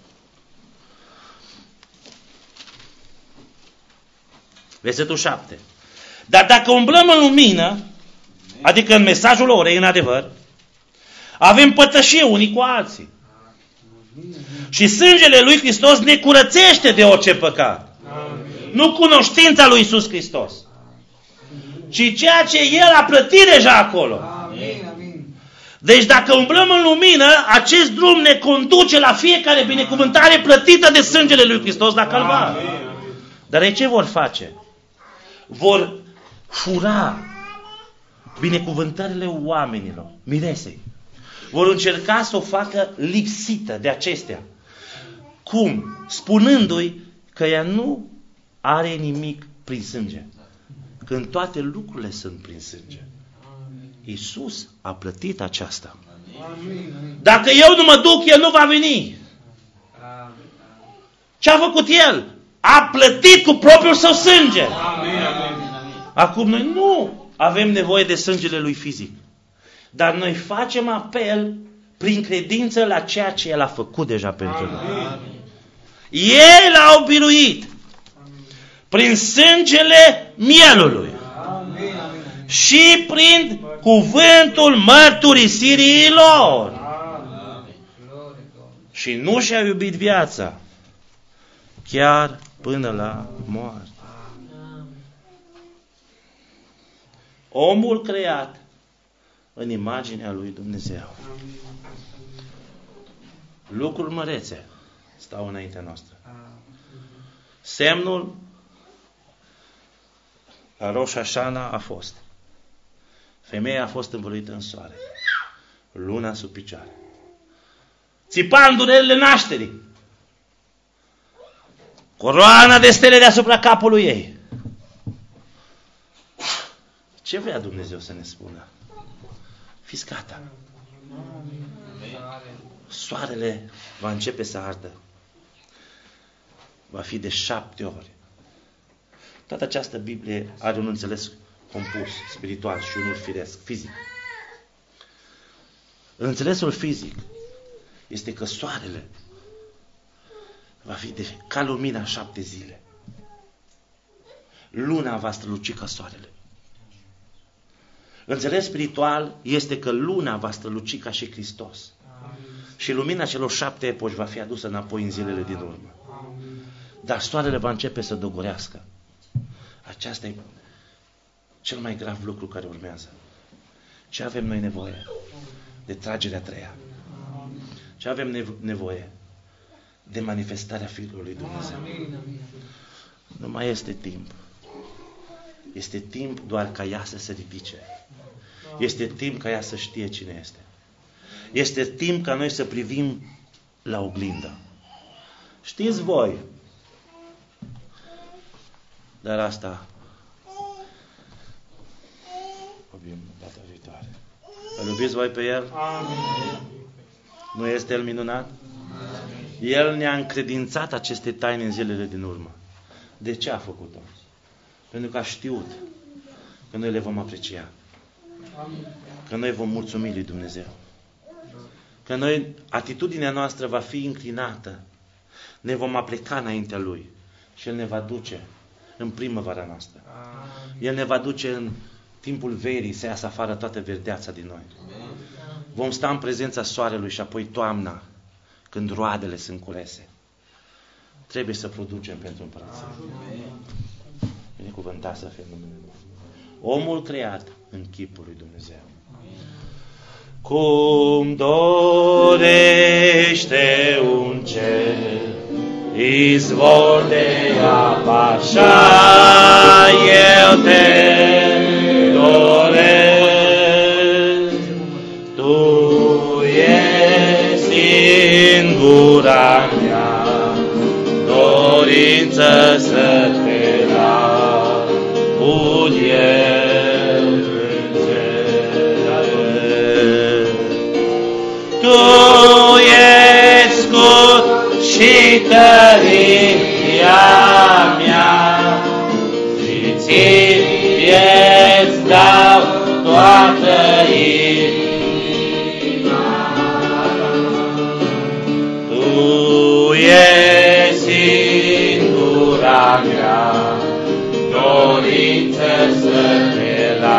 Versetul 7. Dar dacă umblăm în lumină, adică în mesajul orei, în adevăr, avem pătășie unii cu alții. Și sângele lui Hristos ne curățește de orice păcat. Nu cunoștința lui Iisus Hristos, ci ceea ce El a plătit deja acolo. Deci dacă umblăm în lumină, acest drum ne conduce la fiecare binecuvântare plătită de sângele lui Hristos la Calvar. Dar ei ce vor face? Vor fura binecuvântările oamenilor, miresei. Vor încerca să o facă lipsită de acestea. Cum? Spunându-i că ea nu are nimic prin sânge. Când toate lucrurile sunt prin sânge. Iisus a plătit aceasta. Dacă eu nu mă duc, El nu va veni. Ce a făcut El? A plătit cu propriul său sânge. Acum noi nu avem nevoie de sângele lui fizic. Dar noi facem apel prin credință la ceea ce El a făcut deja pentru noi. El a biruit prin sângele mielului și prin cuvântul mărturisirii lor. Și nu și-a iubit viața chiar până la moarte. Omul creat în imaginea lui Dumnezeu. Lucruri mărețe stau înaintea noastră. Semnul la Rosh Hashana a fost: femeia a fost învăluită în soare, luna sub picioare, țipa în durerile nașterii, coroana de stele deasupra capului ei. Ce vrea Dumnezeu să ne spună? Fiți gata. Soarele va începe să ardă. Va fi de 7 ori. Toată această Biblie are un înțeles compus, spiritual și unul firesc, fizic. Înțelesul fizic este că soarele va fi ca lumina 7 zile. Luna va străluci ca soarele. Înțeles spiritual este că luna va străluci ca și Hristos. Și lumina celor 7 epoci va fi adusă înapoi în zilele din urmă. Dar soarele va începe să dogorească. Aceasta e cel mai grav lucru care urmează. Ce avem noi nevoie? De tragerea a treia. Ce avem nevoie? De manifestarea Fiului lui Dumnezeu. Nu mai este timp. Este timp doar ca ea să se ridice. Este timp ca ea să știe cine este. Este timp ca noi să privim la oglindă. Știți voi, dar asta vorbim data viitoare. Îl iubiți voi pe El? Amin. Nu este El minunat? Amin. El ne-a încredințat aceste taine în zilele din urmă. De ce a făcut-o? Pentru că a știut că noi le vom aprecia. Că noi vom mulțumi lui Dumnezeu. Că noi, atitudinea noastră va fi înclinată. Ne vom apleca înaintea Lui. Și El ne va duce în primăvara noastră. El ne va duce în timpul verii să iasă afară toată verdeața din noi. Vom sta în prezența soarelui și apoi toamna, când roadele sunt culese. Trebuie să producem pentru împărăție. Binecuvântat să fie numele Lui. Omul creat în chipul lui Dumnezeu. Cum dorește un cer izvor de apă, așa eu te doresc. Tu ești singura mea dorință să te laud eu în cer. Tu ești scut și tăria mea și ție-ți dau toată inima. Tu ești singura mea dorință să te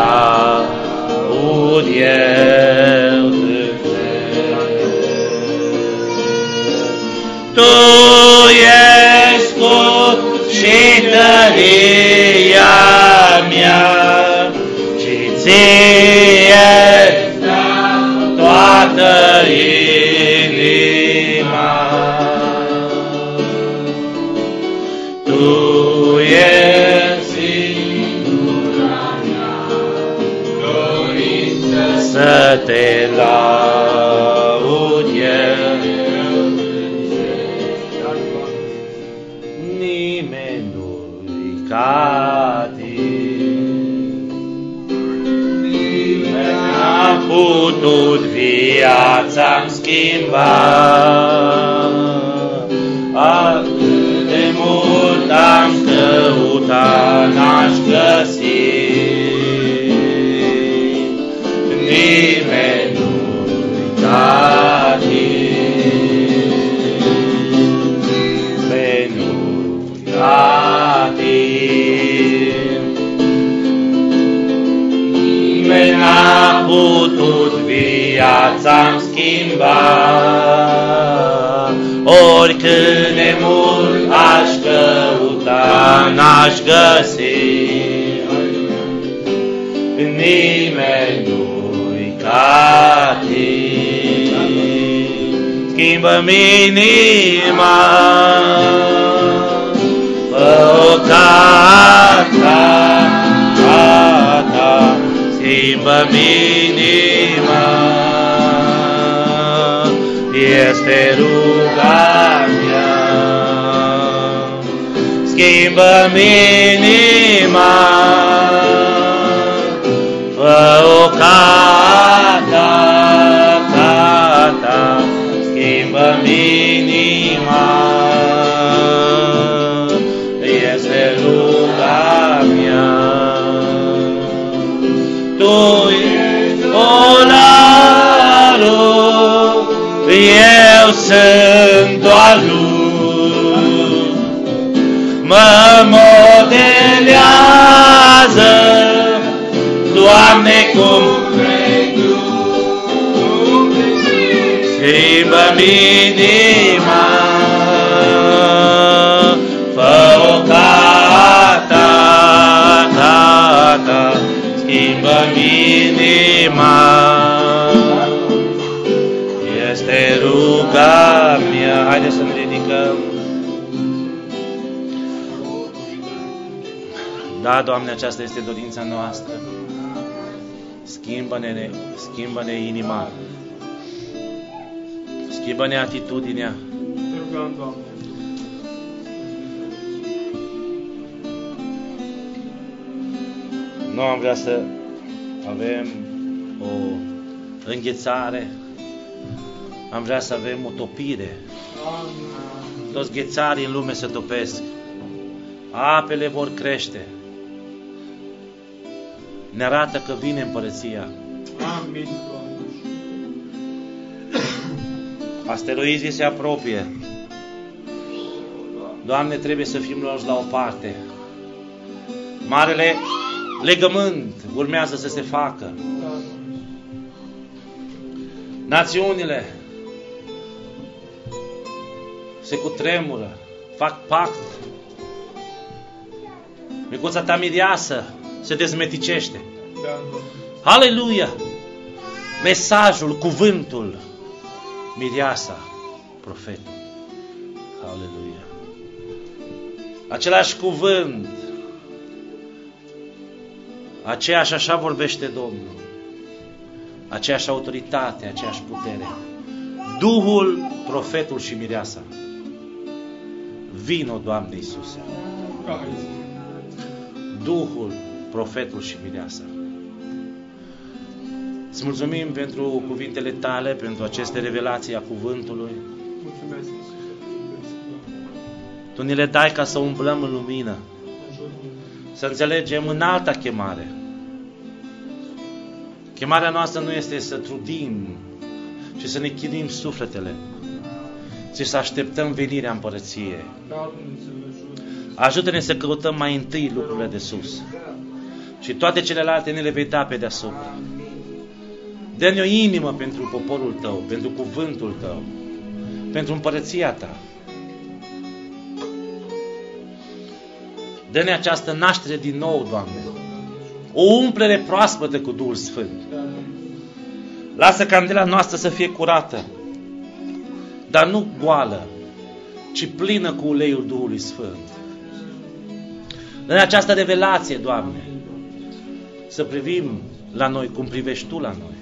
laud eu în cer. Tu ești scut și tăria mea și ție-ți dau Tu ești singura mea dorință să te laud eu. Nimeni nu-i ca tine, nimeni n-a putut viața-mi schimba. Atât de mult am căutat, n-aș găsi. Nimeni nu-i ca tine, nimeni nu-i ca tine. Nimeni n-a putut viața-mi schimba. Oricât de mult aș căuta, n-aș găsi. Nimeni nu-i ca tine. Schimbă-mi inima, fă-o ca ta. Schimbă-mi inima, este ruga mea. Schimbă-mi inima, fă-o ca ta. Schimbă-mi inima, este ruga mea. Tu ești olarul, eu sunt doar lui. Mă modelează, Doamne, cum vrei Tu. Schimbă-mi inima, fă-o ca ta. Schimbă-mi inima, este ruga mea. Haideți să ne ridicăm. Da, Doamne, aceasta este dorința noastră. Schimbă-ne inima. Schimbă-ne atitudinea. Nu am vrea să avem o înghețare. Am vrea să avem o topire. Toți ghețarii în lume se topesc. Apele vor crește. Ne arată că vine împărăția. Amin. Asteroizii se apropie. Doamne, trebuie să fim luați la o parte. Marele legământ urmează să se facă. Națiunile se cutremură, fac pact. Micuța ta mireasă se dezmeticește. Aleluia! Mesajul, cuvântul, mireasa, profetul. Aleluia! Același cuvânt, aceeași așa vorbește Domnul. Aceeași autoritate, aceeași putere. Duhul, profetul și mireasa. Vino, Doamne Iisuse. Duhul, profetul și mireasa. Îți mulțumim pentru cuvintele tale, pentru aceste revelații a cuvântului. Mulțumesc. Tu ne le dai ca să umblăm în lumină. Să înțelegem în alta chemare. Chemarea noastră nu este să trudim și să ne chinuim sufletele, ci să așteptăm venirea împărăției. Ajută-ne să căutăm mai întâi lucrurile de sus și toate celelalte ne le vei da pe deasupra. Dă-ne o inimă pentru poporul tău, pentru cuvântul tău, pentru împărăția ta. Dă-ne această naștere din nou, Doamne. O umplere proaspătă cu Duhul Sfânt. Lasă candela noastră să fie curată, dar nu goală, ci plină cu uleiul Duhului Sfânt. În această revelație, Doamne, să privim la noi cum privești Tu la noi.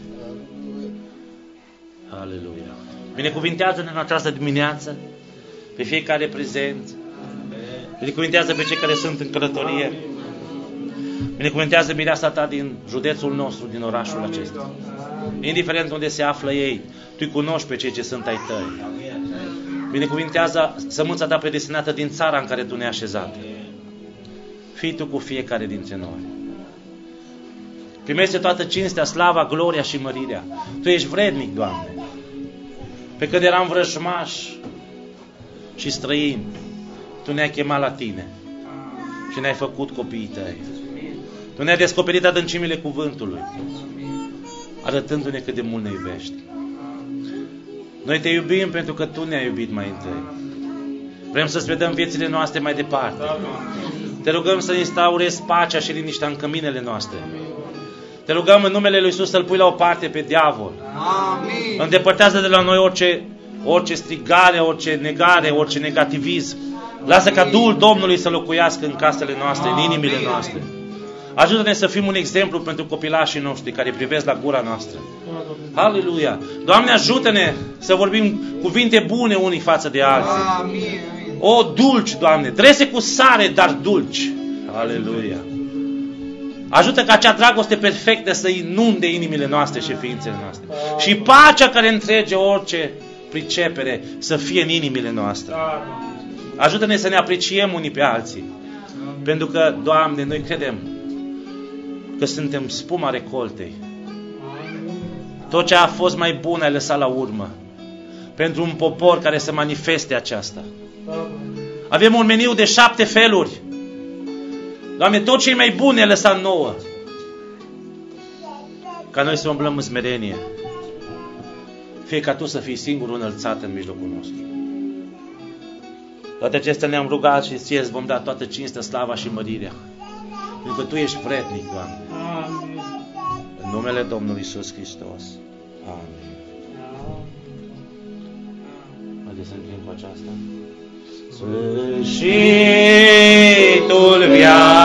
Aleluia! Binecuvintează-ne în această dimineață pe fiecare prezent. Binecuvintează pe cei care sunt în călătorie. Binecuvintează mireasa Ta din județul nostru, din orașul acesta. Indiferent unde se află ei, Tu-i cunoști pe cei ce sunt ai Tăi. Binecuvintează sămânța Ta predestinată din țara în care Tu ne-ai așezat. Fii Tu cu fiecare dintre noi. Primește toată cinstea, slava, gloria și mărirea. Tu ești vrednic, Doamne. Pe când eram vrăjmași și străini, Tu ne-ai chemat la Tine și ne-ai făcut copiii Tăi. Tu ne-ai descoperit adâncimile cuvântului, arătându-ne cât de mult ne iubești. Noi Te iubim pentru că Tu ne-ai iubit mai întâi. Vrem să-ți predăm viețile noastre mai departe. Te rugăm să instaurezi pacea și liniștea în căminele noastre. Te rugăm în numele Lui Iisus să-L pui la o parte pe diavol. Amin. Îndepărtează de la noi orice strigare, orice negare, orice negativism. Lasă ca Duhul Domnului să locuiască în casele noastre, în inimile noastre. Ajută-ne să fim un exemplu pentru copilașii noștri care privesc la gura noastră. Aleluia! Doamne, ajută-ne să vorbim cuvinte bune unii față de alții. Amin. O, dulci, Doamne, trese cu sare, dar dulci. Aleluia! Ajută ca acea dragoste perfectă să inunde inimile noastre și ființele noastre. Și pacea care întrege orice pricepere să fie în inimile noastre. Ajută-ne să ne apreciem unii pe alții. Pentru că, Doamne, noi credem că suntem spuma recoltei. Tot ce a fost mai bun ai lăsat la urmă. Pentru un popor care să manifeste aceasta. Avem un meniu de 7 feluri. Doamne, tot ce e mai bun ai lăsat nouă. Ca noi să umblăm în smerenie. Fie ca Tu să fii singur înălțat în mijlocul nostru. Toate acestea ne-am rugat și Ție îți vom da toată cinstea, slava și mărirea. Pentru că Tu ești vrednic, Doamne. Amin. În numele Domnului Iisus Hristos. Amin. Haideți să încheiem cu aceasta. Sfârșitul viață.